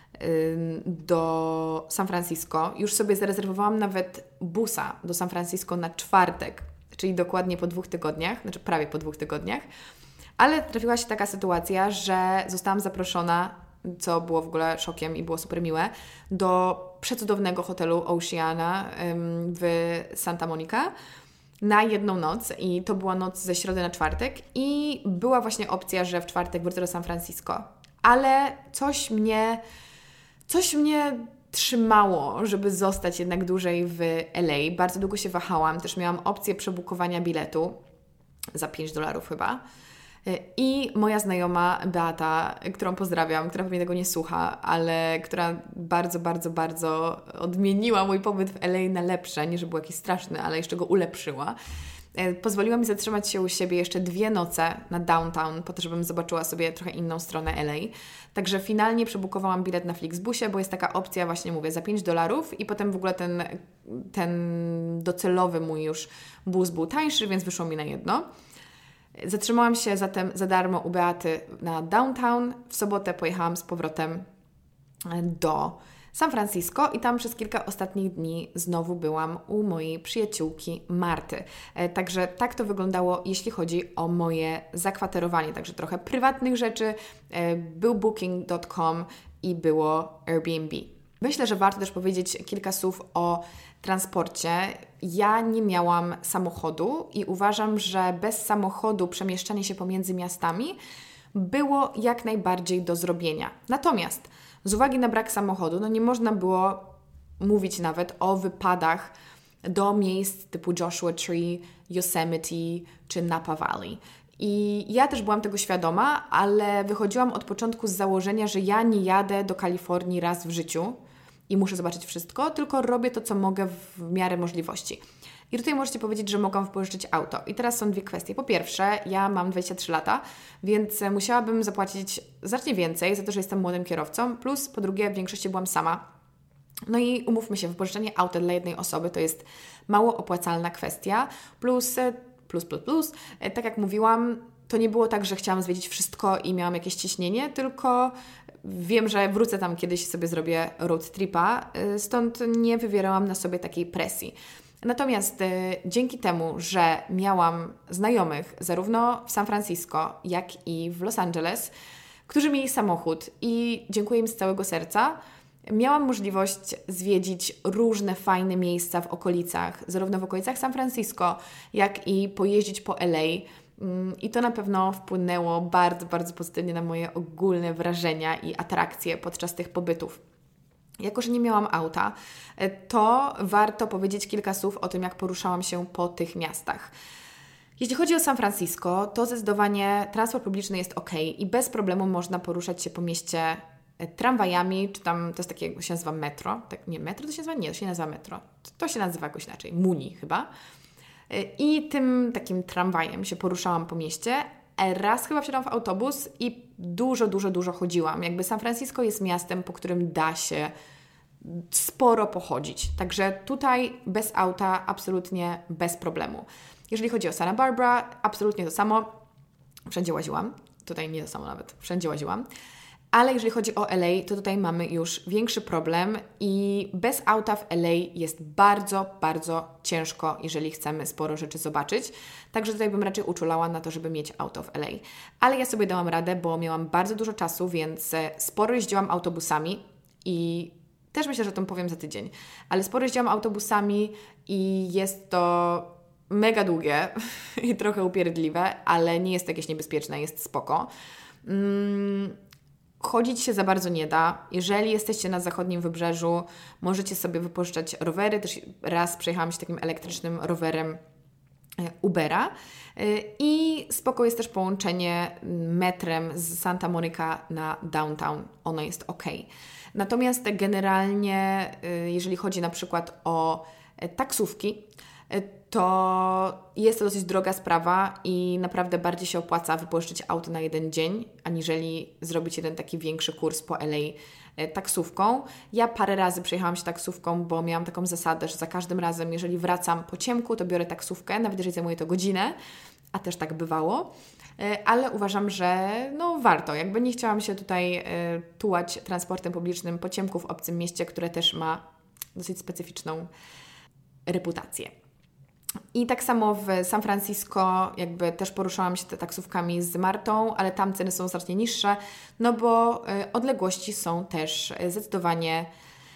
do San Francisco. Już sobie zarezerwowałam nawet busa do San Francisco na czwartek, czyli dokładnie po dwóch tygodniach, znaczy prawie po dwóch tygodniach, ale trafiła się taka sytuacja, że zostałam zaproszona, co było w ogóle szokiem i było super miłe, do przecudownego hotelu Oceana w Santa Monica na jedną noc i to była noc ze środy na czwartek i była właśnie opcja, że w czwartek wrócę do San Francisco, ale coś mnie Coś mnie trzymało, żeby zostać jednak dłużej w L A. Bardzo długo się wahałam. Też miałam opcję przebukowania biletu za pięć dolarów chyba. I moja znajoma Beata, którą pozdrawiam, która pewnie tego nie słucha, ale która bardzo, bardzo, bardzo odmieniła mój pobyt w L A na lepsze. Nie, że był jakiś straszny, ale jeszcze go ulepszyła. Pozwoliła mi zatrzymać się u siebie jeszcze dwie noce na downtown, po to, żebym zobaczyła sobie trochę inną stronę L A. Także finalnie przebukowałam bilet na Flixbusie, bo jest taka opcja, właśnie mówię, za pięć dolarów i potem w ogóle ten, ten docelowy mój już bus był tańszy, więc wyszło mi na jedno. Zatrzymałam się zatem za darmo u Beaty na downtown. W sobotę pojechałam z powrotem do San Francisco i tam przez kilka ostatnich dni znowu byłam u mojej przyjaciółki Marty. Także tak to wyglądało, jeśli chodzi o moje zakwaterowanie. Także trochę prywatnych rzeczy. Był booking kropka com i było Airbnb. Myślę, że warto też powiedzieć kilka słów o transporcie. Ja nie miałam samochodu i uważam, że bez samochodu przemieszczanie się pomiędzy miastami było jak najbardziej do zrobienia. Natomiast z uwagi na brak samochodu, no nie można było mówić nawet o wypadach do miejsc typu Joshua Tree, Yosemite czy Napa Valley. I ja też byłam tego świadoma, ale wychodziłam od początku z założenia, że ja nie jadę do Kalifornii raz w życiu i muszę zobaczyć wszystko, tylko robię to, co mogę w miarę możliwości. I tutaj możecie powiedzieć, że mogłam wypożyczyć auto. I teraz są dwie kwestie. Po pierwsze, ja mam dwadzieścia trzy lata, więc musiałabym zapłacić znacznie więcej za to, że jestem młodym kierowcą, plus po drugie, w większości byłam sama. No i umówmy się, wypożyczenie auta dla jednej osoby to jest mało opłacalna kwestia, plus, plus, plus, plus, tak jak mówiłam, to nie było tak, że chciałam zwiedzić wszystko i miałam jakieś ciśnienie, tylko wiem, że wrócę tam kiedyś, sobie zrobię road tripa, stąd nie wywierałam na sobie takiej presji. Natomiast y, dzięki temu, że miałam znajomych zarówno w San Francisco, jak i w Los Angeles, którzy mieli samochód i dziękuję im z całego serca, miałam możliwość zwiedzić różne fajne miejsca w okolicach, zarówno w okolicach San Francisco, jak i pojeździć po L A. I to na pewno wpłynęło bardzo, bardzo pozytywnie na moje ogólne wrażenia i atrakcje podczas tych pobytów. Jako że nie miałam auta, to warto powiedzieć kilka słów o tym, jak poruszałam się po tych miastach. Jeśli chodzi o San Francisco, to zdecydowanie transport publiczny jest ok i bez problemu można poruszać się po mieście tramwajami, czy tam to jest takie, jak się nazywa metro. Tak, nie, metro to się nazywa? Nie, to się nazywa metro. To się nazywa jakoś inaczej, Muni chyba. I tym takim tramwajem się poruszałam po mieście. Raz chyba wsiadłam w autobus i dużo, dużo, dużo chodziłam. Jakby San Francisco jest miastem, po którym da się sporo pochodzić. Także tutaj bez auta absolutnie bez problemu. Jeżeli chodzi o Santa Barbara, absolutnie to samo. Wszędzie łaziłam. Tutaj nie to samo nawet. Wszędzie łaziłam. Ale jeżeli chodzi o L A, to tutaj mamy już większy problem i bez auta w L A jest bardzo, bardzo ciężko, jeżeli chcemy sporo rzeczy zobaczyć. Także tutaj bym raczej uczulała na to, żeby mieć auto w L A. Ale ja sobie dałam radę, bo miałam bardzo dużo czasu, więc sporo jeździłam autobusami i też myślę, że o tym powiem za tydzień. Ale sporo jeździłam autobusami i jest to mega długie i trochę upierdliwe, ale nie jest to jakieś niebezpieczne, jest spoko. Mm. chodzić się za bardzo nie da. Jeżeli jesteście na zachodnim wybrzeżu, możecie sobie wypożyczać rowery. Też raz przejechałam się takim elektrycznym rowerem Ubera i spoko jest też połączenie metrem z Santa Monica na downtown. Ono jest ok. Natomiast generalnie, jeżeli chodzi na przykład o taksówki, to jest to dosyć droga sprawa i naprawdę bardziej się opłaca wypożyczyć auto na jeden dzień, aniżeli zrobić jeden taki większy kurs po L A taksówką. Ja parę razy przejechałam się taksówką, bo miałam taką zasadę, że za każdym razem, jeżeli wracam po ciemku, to biorę taksówkę, nawet jeżeli zajmuje to godzinę, a też tak bywało, ale uważam, że no warto. Jakby nie chciałam się tutaj tułać transportem publicznym po ciemku w obcym mieście, które też ma dosyć specyficzną reputację. I tak samo w San Francisco jakby też poruszałam się te taksówkami z Martą, ale tam ceny są znacznie niższe, no bo y, odległości są też zdecydowanie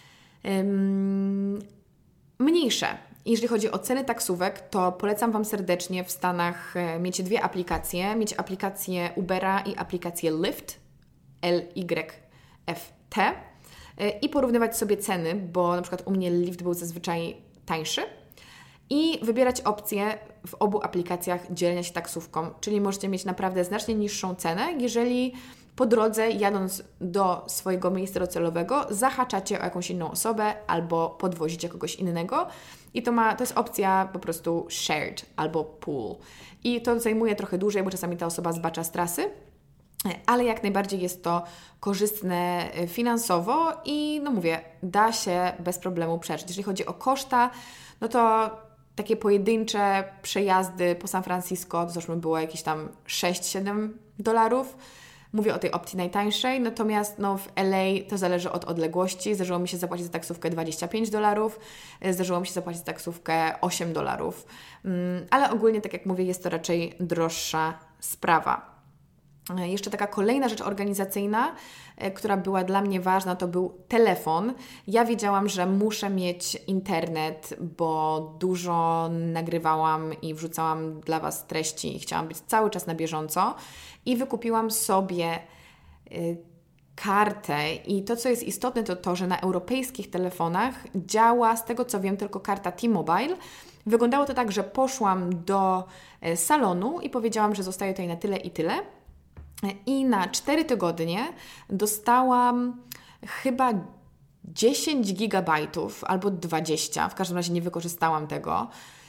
ym, mniejsze. Jeżeli chodzi o ceny taksówek, to polecam Wam serdecznie w Stanach mieć dwie aplikacje. Mieć aplikację Ubera i aplikację Lyft, L Y F T i porównywać sobie ceny, bo na przykład u mnie Lyft był zazwyczaj tańszy. I wybierać opcję w obu aplikacjach dzielenia się taksówką, czyli możecie mieć naprawdę znacznie niższą cenę, jeżeli po drodze jadąc do swojego miejsca docelowego zahaczacie o jakąś inną osobę albo podwozicie kogoś innego i to, ma, to jest opcja po prostu shared albo pool. I to zajmuje trochę dłużej, bo czasami ta osoba zbacza z trasy, ale jak najbardziej jest to korzystne finansowo i no mówię, da się bez problemu przeżyć. Jeżeli chodzi o koszta, no to takie pojedyncze przejazdy po San Francisco, to zresztą było jakieś tam sześć siedem dolarów. Mówię o tej opcji najtańszej, natomiast no, w L A to zależy od odległości. Zdarzyło mi się zapłacić za taksówkę dwadzieścia pięć dolarów, zdarzyło mi się zapłacić za taksówkę osiem dolarów. Ale ogólnie, tak jak mówię, jest to raczej droższa sprawa. Jeszcze taka kolejna rzecz organizacyjna, która była dla mnie ważna, to był telefon. Ja wiedziałam, że muszę mieć internet, bo dużo nagrywałam i wrzucałam dla Was treści i chciałam być cały czas na bieżąco. I wykupiłam sobie y, kartę i to, co jest istotne, to to, że na europejskich telefonach działa, z tego co wiem, tylko karta T-Mobile. Wyglądało to tak, że poszłam do y, salonu i powiedziałam, że zostaję tutaj na tyle i tyle. I na cztery tygodnie dostałam chyba dziesięć gigabajtów albo dwadzieścia, w każdym razie nie wykorzystałam tego,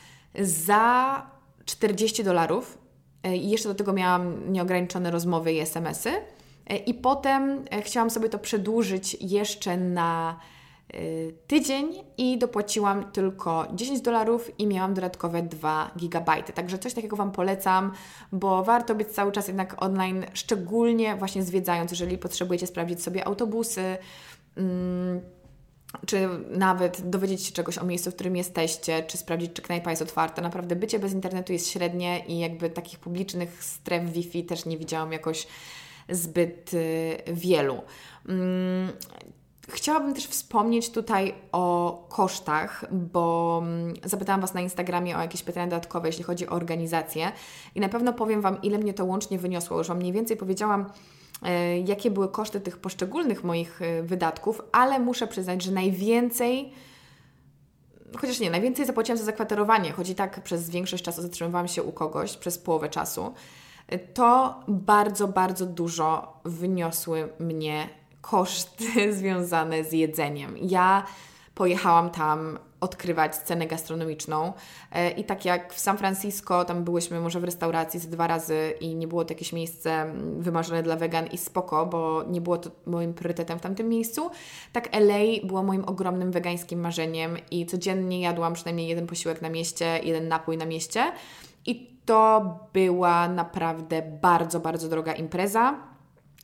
za czterdzieści dolarów. I jeszcze do tego miałam nieograniczone rozmowy i es em esy. I potem chciałam sobie to przedłużyć jeszcze na tydzień i dopłaciłam tylko dziesięć dolarów i miałam dodatkowe dwa gigabajty. Także coś takiego Wam polecam, bo warto być cały czas jednak online, szczególnie właśnie zwiedzając, jeżeli potrzebujecie sprawdzić sobie autobusy, mm, czy nawet dowiedzieć się czegoś o miejscu, w którym jesteście, czy sprawdzić, czy knajpa jest otwarta. Naprawdę bycie bez internetu jest średnie i jakby takich publicznych stref Wi-Fi też nie widziałam jakoś zbyt y, wielu. Mm, Chciałabym też wspomnieć tutaj o kosztach, bo zapytałam Was na Instagramie o jakieś pytania dodatkowe, jeśli chodzi o organizację i na pewno powiem Wam, ile mnie to łącznie wyniosło. Już Wam mniej więcej powiedziałam, e, jakie były koszty tych poszczególnych moich e, wydatków, ale muszę przyznać, że najwięcej, chociaż nie, najwięcej zapłaciłam za zakwaterowanie, choć i tak przez większość czasu zatrzymywałam się u kogoś, przez połowę czasu. To bardzo, bardzo dużo wyniosły mnie koszty związane z jedzeniem. Ja pojechałam tam odkrywać scenę gastronomiczną i tak jak w San Francisco, tam byłyśmy może w restauracji z dwa razy i nie było to jakieś miejsce wymarzone dla wegan i spoko, bo nie było to moim priorytetem w tamtym miejscu, tak L A było moim ogromnym wegańskim marzeniem i codziennie jadłam przynajmniej jeden posiłek na mieście, jeden napój na mieście i to była naprawdę bardzo, bardzo droga impreza.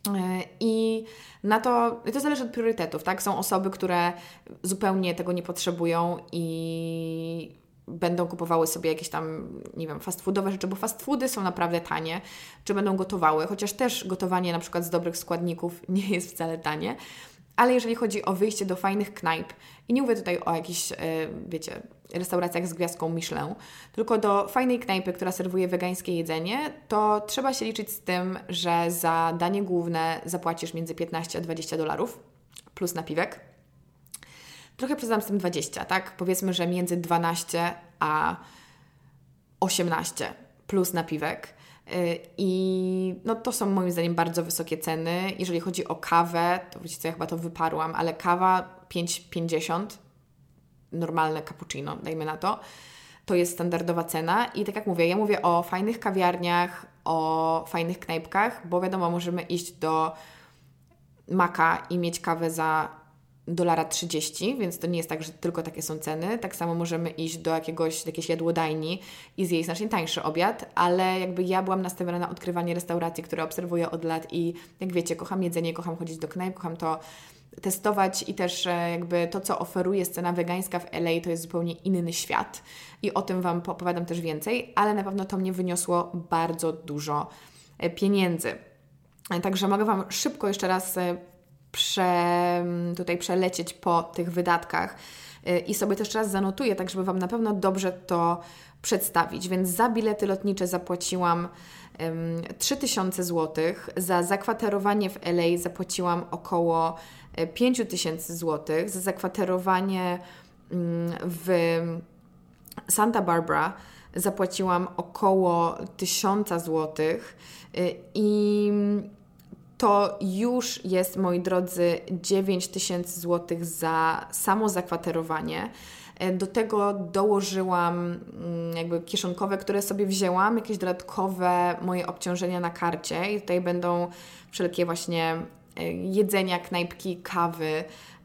I na to, to zależy od priorytetów, tak? Są osoby, które zupełnie tego nie potrzebują i będą kupowały sobie jakieś tam, nie wiem, fast foodowe rzeczy, bo fast foody są naprawdę tanie, czy będą gotowały, chociaż też gotowanie na przykład z dobrych składników nie jest wcale tanie. Ale jeżeli chodzi o wyjście do fajnych knajp, i nie mówię tutaj o jakichś, wiecie, restauracjach z gwiazdką Michelin, tylko do fajnej knajpy, która serwuje wegańskie jedzenie, to trzeba się liczyć z tym, że za danie główne zapłacisz między piętnaście a dwadzieścia dolarów plus napiwek. Trochę przesadzam z tym dwadzieścia, tak? Powiedzmy, że między dwanaście a osiemnaście plus napiwek. I no to są moim zdaniem bardzo wysokie ceny. Jeżeli chodzi o kawę, to wiecie co, ja chyba to wyparłam, ale kawa pięć pięćdziesiąt, normalne cappuccino, dajmy na to, to jest standardowa cena. I tak jak mówię, ja mówię o fajnych kawiarniach, o fajnych knajpkach, bo wiadomo, możemy iść do Maka i mieć kawę za dolara trzydzieści, więc to nie jest tak, że tylko takie są ceny. Tak samo możemy iść do jakiegoś, do jakiejś jadłodajni i zjeść znacznie tańszy obiad, ale jakby ja byłam nastawiona na odkrywanie restauracji, które obserwuję od lat i jak wiecie, kocham jedzenie, kocham chodzić do knajp, kocham to testować i też jakby to, co oferuje scena wegańska w L A, to jest zupełnie inny świat i o tym Wam opowiadam też więcej, ale na pewno to mnie wyniosło bardzo dużo pieniędzy. Także mogę Wam szybko jeszcze raz Prze, tutaj przelecieć po tych wydatkach i sobie też raz zanotuję, tak żeby Wam na pewno dobrze to przedstawić. Więc za bilety lotnicze zapłaciłam um, trzy tysiące złotych, za zakwaterowanie w L A zapłaciłam około pięć tysięcy złotych, za zakwaterowanie um, w Santa Barbara zapłaciłam około tysiąc złotych i to już jest, moi drodzy, dziewięć tysięcy złotych za samo zakwaterowanie. Do tego dołożyłam jakby kieszonkowe, które sobie wzięłam, jakieś dodatkowe moje obciążenia na karcie i tutaj będą wszelkie właśnie jedzenia, knajpki, kawy,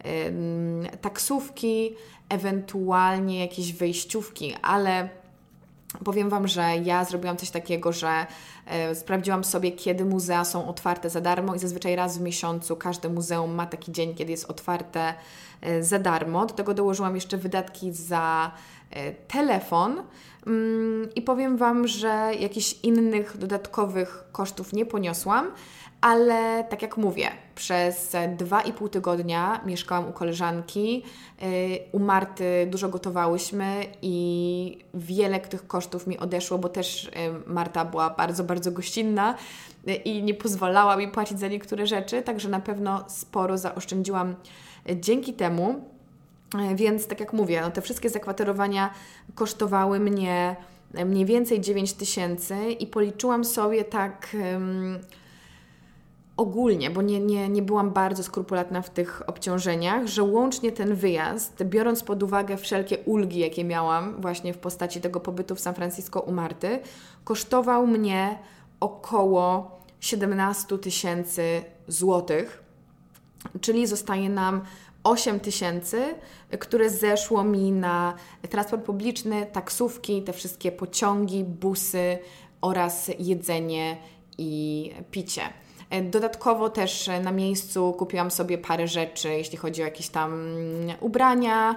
taksówki, ewentualnie jakieś wejściówki, ale powiem Wam, że ja zrobiłam coś takiego, że e, sprawdziłam sobie, kiedy muzea są otwarte za darmo i zazwyczaj raz w miesiącu każde muzeum ma taki dzień, kiedy jest otwarte e, za darmo. Do tego dołożyłam jeszcze wydatki za e, telefon mm, i powiem Wam, że jakichś innych dodatkowych kosztów nie poniosłam, ale tak jak mówię, przez dwa i pół tygodnia mieszkałam u koleżanki, u Marty dużo gotowałyśmy i wiele tych kosztów mi odeszło, bo też Marta była bardzo, bardzo gościnna i nie pozwalała mi płacić za niektóre rzeczy, także na pewno sporo zaoszczędziłam dzięki temu. Więc tak jak mówię, no te wszystkie zakwaterowania kosztowały mnie mniej więcej dziewięć tysięcy i policzyłam sobie tak um, ogólnie, bo nie, nie, nie byłam bardzo skrupulatna w tych obciążeniach, że łącznie ten wyjazd, biorąc pod uwagę wszelkie ulgi, jakie miałam właśnie w postaci tego pobytu w San Francisco u Marty, kosztował mnie około siedemnaście tysięcy złotych, czyli zostaje nam osiem tysięcy, które zeszło mi na transport publiczny, taksówki, te wszystkie pociągi, busy oraz jedzenie i picie. Dodatkowo też na miejscu kupiłam sobie parę rzeczy, jeśli chodzi o jakieś tam ubrania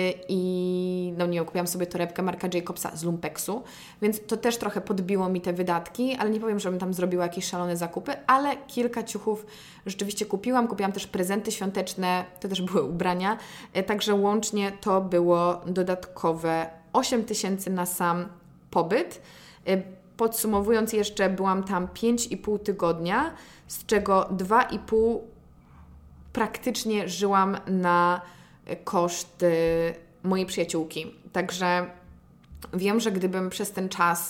i no nie wiem, kupiłam sobie torebkę Marca Jacobsa z Lumpeksu, więc to też trochę podbiło mi te wydatki, ale nie powiem, żebym tam zrobiła jakieś szalone zakupy, ale kilka ciuchów rzeczywiście kupiłam. Kupiłam też prezenty świąteczne, to też były ubrania, także łącznie to było dodatkowe osiem tysięcy na sam pobyt. Podsumowując jeszcze, byłam tam pięć i pół tygodnia, z czego dwa i pół praktycznie żyłam na koszt mojej przyjaciółki. Także wiem, że gdybym przez ten czas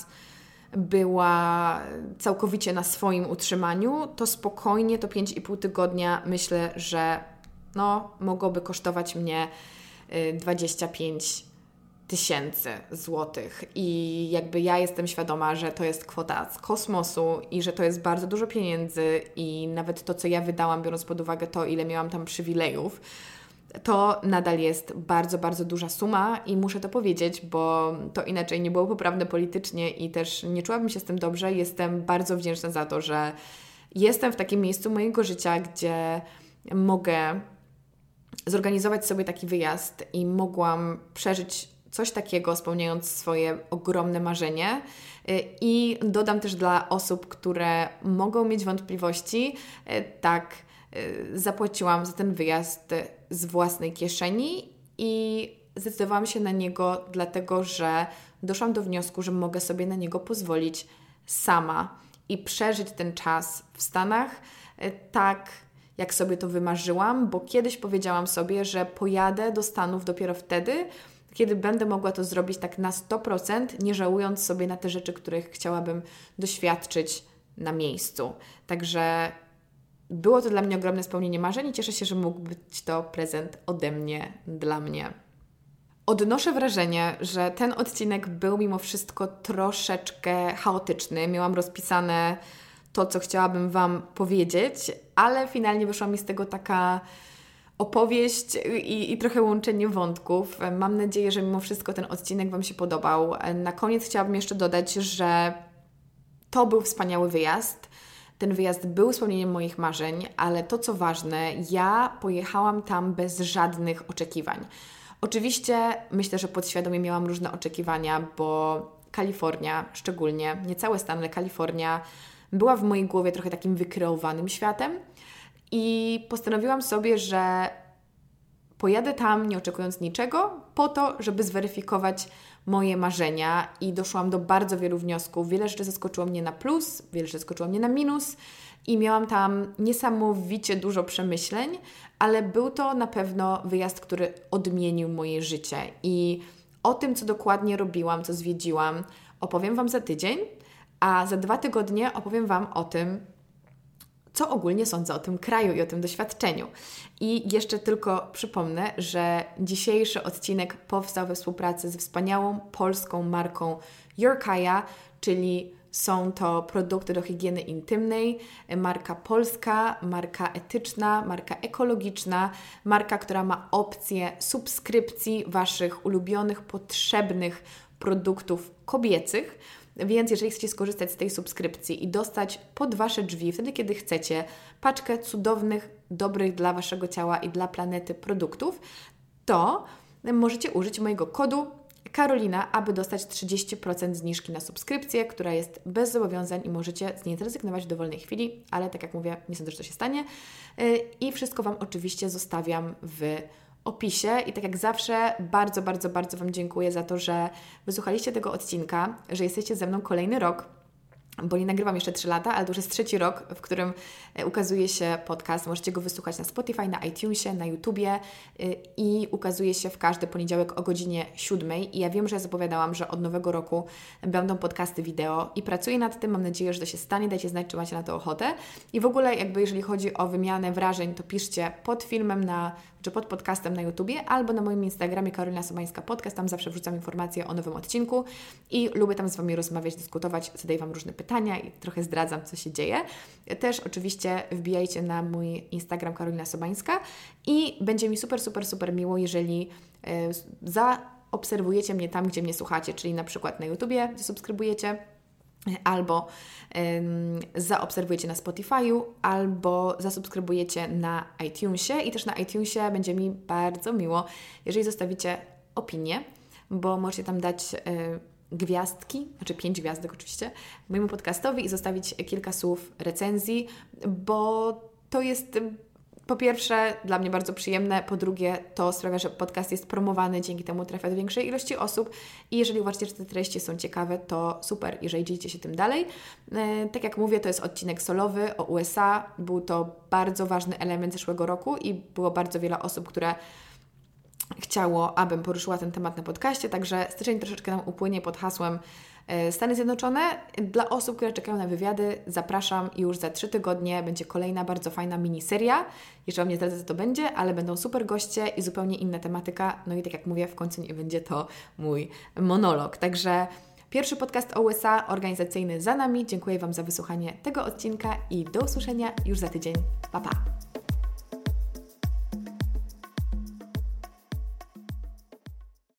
była całkowicie na swoim utrzymaniu, to spokojnie to pięć i pół tygodnia myślę, że no, mogłoby kosztować mnie dwadzieścia pięć tysięcy złotych i jakby ja jestem świadoma, że to jest kwota z kosmosu i że to jest bardzo dużo pieniędzy i nawet to, co ja wydałam, biorąc pod uwagę to, ile miałam tam przywilejów, to nadal jest bardzo, bardzo duża suma i muszę to powiedzieć, bo to inaczej nie było poprawne politycznie i też nie czułabym się z tym dobrze. Jestem bardzo wdzięczna za to, że jestem w takim miejscu mojego życia, gdzie mogę zorganizować sobie taki wyjazd i mogłam przeżyć coś takiego, spełniając swoje ogromne marzenie. I dodam też dla osób, które mogą mieć wątpliwości, tak, zapłaciłam za ten wyjazd z własnej kieszeni i zdecydowałam się na niego dlatego, że doszłam do wniosku, że mogę sobie na niego pozwolić sama i przeżyć ten czas w Stanach tak, jak sobie to wymarzyłam, bo kiedyś powiedziałam sobie, że pojadę do Stanów dopiero wtedy, kiedy będę mogła to zrobić tak na sto procent, nie żałując sobie na te rzeczy, których chciałabym doświadczyć na miejscu. Także było to dla mnie ogromne spełnienie marzeń i cieszę się, że mógł być to prezent ode mnie dla mnie. Odnoszę wrażenie, że ten odcinek był mimo wszystko troszeczkę chaotyczny. Miałam rozpisane to, co chciałabym Wam powiedzieć, ale finalnie wyszła mi z tego taka opowieść i, i trochę łączenie wątków. Mam nadzieję, że mimo wszystko ten odcinek Wam się podobał. Na koniec chciałabym jeszcze dodać, że to był wspaniały wyjazd. Ten wyjazd był spełnieniem moich marzeń, ale to, co ważne, ja pojechałam tam bez żadnych oczekiwań. Oczywiście myślę, że podświadomie miałam różne oczekiwania, bo Kalifornia szczególnie, nie cały stan, ale Kalifornia była w mojej głowie trochę takim wykreowanym światem i postanowiłam sobie, że pojadę tam nie oczekując niczego po to, żeby zweryfikować moje marzenia i doszłam do bardzo wielu wniosków. Wiele rzeczy zaskoczyło mnie na plus, wiele rzeczy zaskoczyło mnie na minus i miałam tam niesamowicie dużo przemyśleń, ale był to na pewno wyjazd, który odmienił moje życie i o tym, co dokładnie robiłam, co zwiedziłam, opowiem Wam za tydzień, a za dwa tygodnie opowiem Wam o tym, co ogólnie sądzę o tym kraju i o tym doświadczeniu. I jeszcze tylko przypomnę, że dzisiejszy odcinek powstał we współpracy z wspaniałą polską marką Yorkaya, czyli są to produkty do higieny intymnej, marka polska, marka etyczna, marka ekologiczna, marka, która ma opcję subskrypcji Waszych ulubionych, potrzebnych produktów kobiecych. Więc jeżeli chcecie skorzystać z tej subskrypcji i dostać pod Wasze drzwi, wtedy kiedy chcecie, paczkę cudownych, dobrych dla Waszego ciała i dla planety produktów, to możecie użyć mojego kodu Karolina, aby dostać trzydzieści procent zniżki na subskrypcję, która jest bez zobowiązań i możecie z niej zrezygnować w dowolnej chwili, ale tak jak mówię, nie sądzę, że to się stanie. I wszystko Wam oczywiście zostawiam w opisie i tak jak zawsze bardzo, bardzo, bardzo Wam dziękuję za to, że wysłuchaliście tego odcinka, że jesteście ze mną kolejny rok, bo nie nagrywam jeszcze trzy lata, ale to już jest trzeci rok, w którym ukazuje się podcast. Możecie go wysłuchać na Spotify, na iTunesie, na YouTubie i ukazuje się w każdy poniedziałek o godzinie siódmej. I ja wiem, że ja zapowiadałam, że od nowego roku będą podcasty wideo i pracuję nad tym. Mam nadzieję, że to się stanie. Dajcie znać, czy macie na to ochotę. I w ogóle jakby jeżeli chodzi o wymianę wrażeń, to piszcie pod filmem na czy pod podcastem na YouTubie, albo na moim Instagramie Karolina Sobańska Podcast. Tam zawsze wrzucam informacje o nowym odcinku i lubię tam z Wami rozmawiać, dyskutować, zadaję Wam różne pytania i trochę zdradzam, co się dzieje. Też oczywiście wbijajcie na mój Instagram Karolina Sobańska i będzie mi super, super, super miło, jeżeli yy, zaobserwujecie mnie tam, gdzie mnie słuchacie, czyli na przykład na YouTubie, gdzie subskrybujecie, albo ym, zaobserwujecie na Spotify'u, albo zasubskrybujecie na iTunesie i też na iTunesie będzie mi bardzo miło, jeżeli zostawicie opinię, bo możecie tam dać y, gwiazdki, znaczy pięć gwiazdek oczywiście, mojemu podcastowi i zostawić kilka słów recenzji, bo to jest po pierwsze dla mnie bardzo przyjemne, po drugie to sprawia, że podcast jest promowany, dzięki temu trafia do większej ilości osób i jeżeli uważacie, że te treści są ciekawe, to super, jeżeli dzielicie się tym dalej. E, tak jak mówię, to jest odcinek solowy o U S A, był to bardzo ważny element zeszłego roku i było bardzo wiele osób, które chciało, abym poruszyła ten temat na podcaście, także styczeń troszeczkę nam upłynie pod hasłem Stany Zjednoczone. Dla osób, które czekają na wywiady, zapraszam już za trzy tygodnie. Będzie kolejna bardzo fajna miniseria. Jeszcze Wam nie zdradzę, co to będzie, ale będą super goście i zupełnie inna tematyka. No i tak jak mówię, w końcu nie będzie to mój monolog. Także pierwszy podcast o U S A organizacyjny za nami. Dziękuję Wam za wysłuchanie tego odcinka i do usłyszenia już za tydzień. Pa, pa!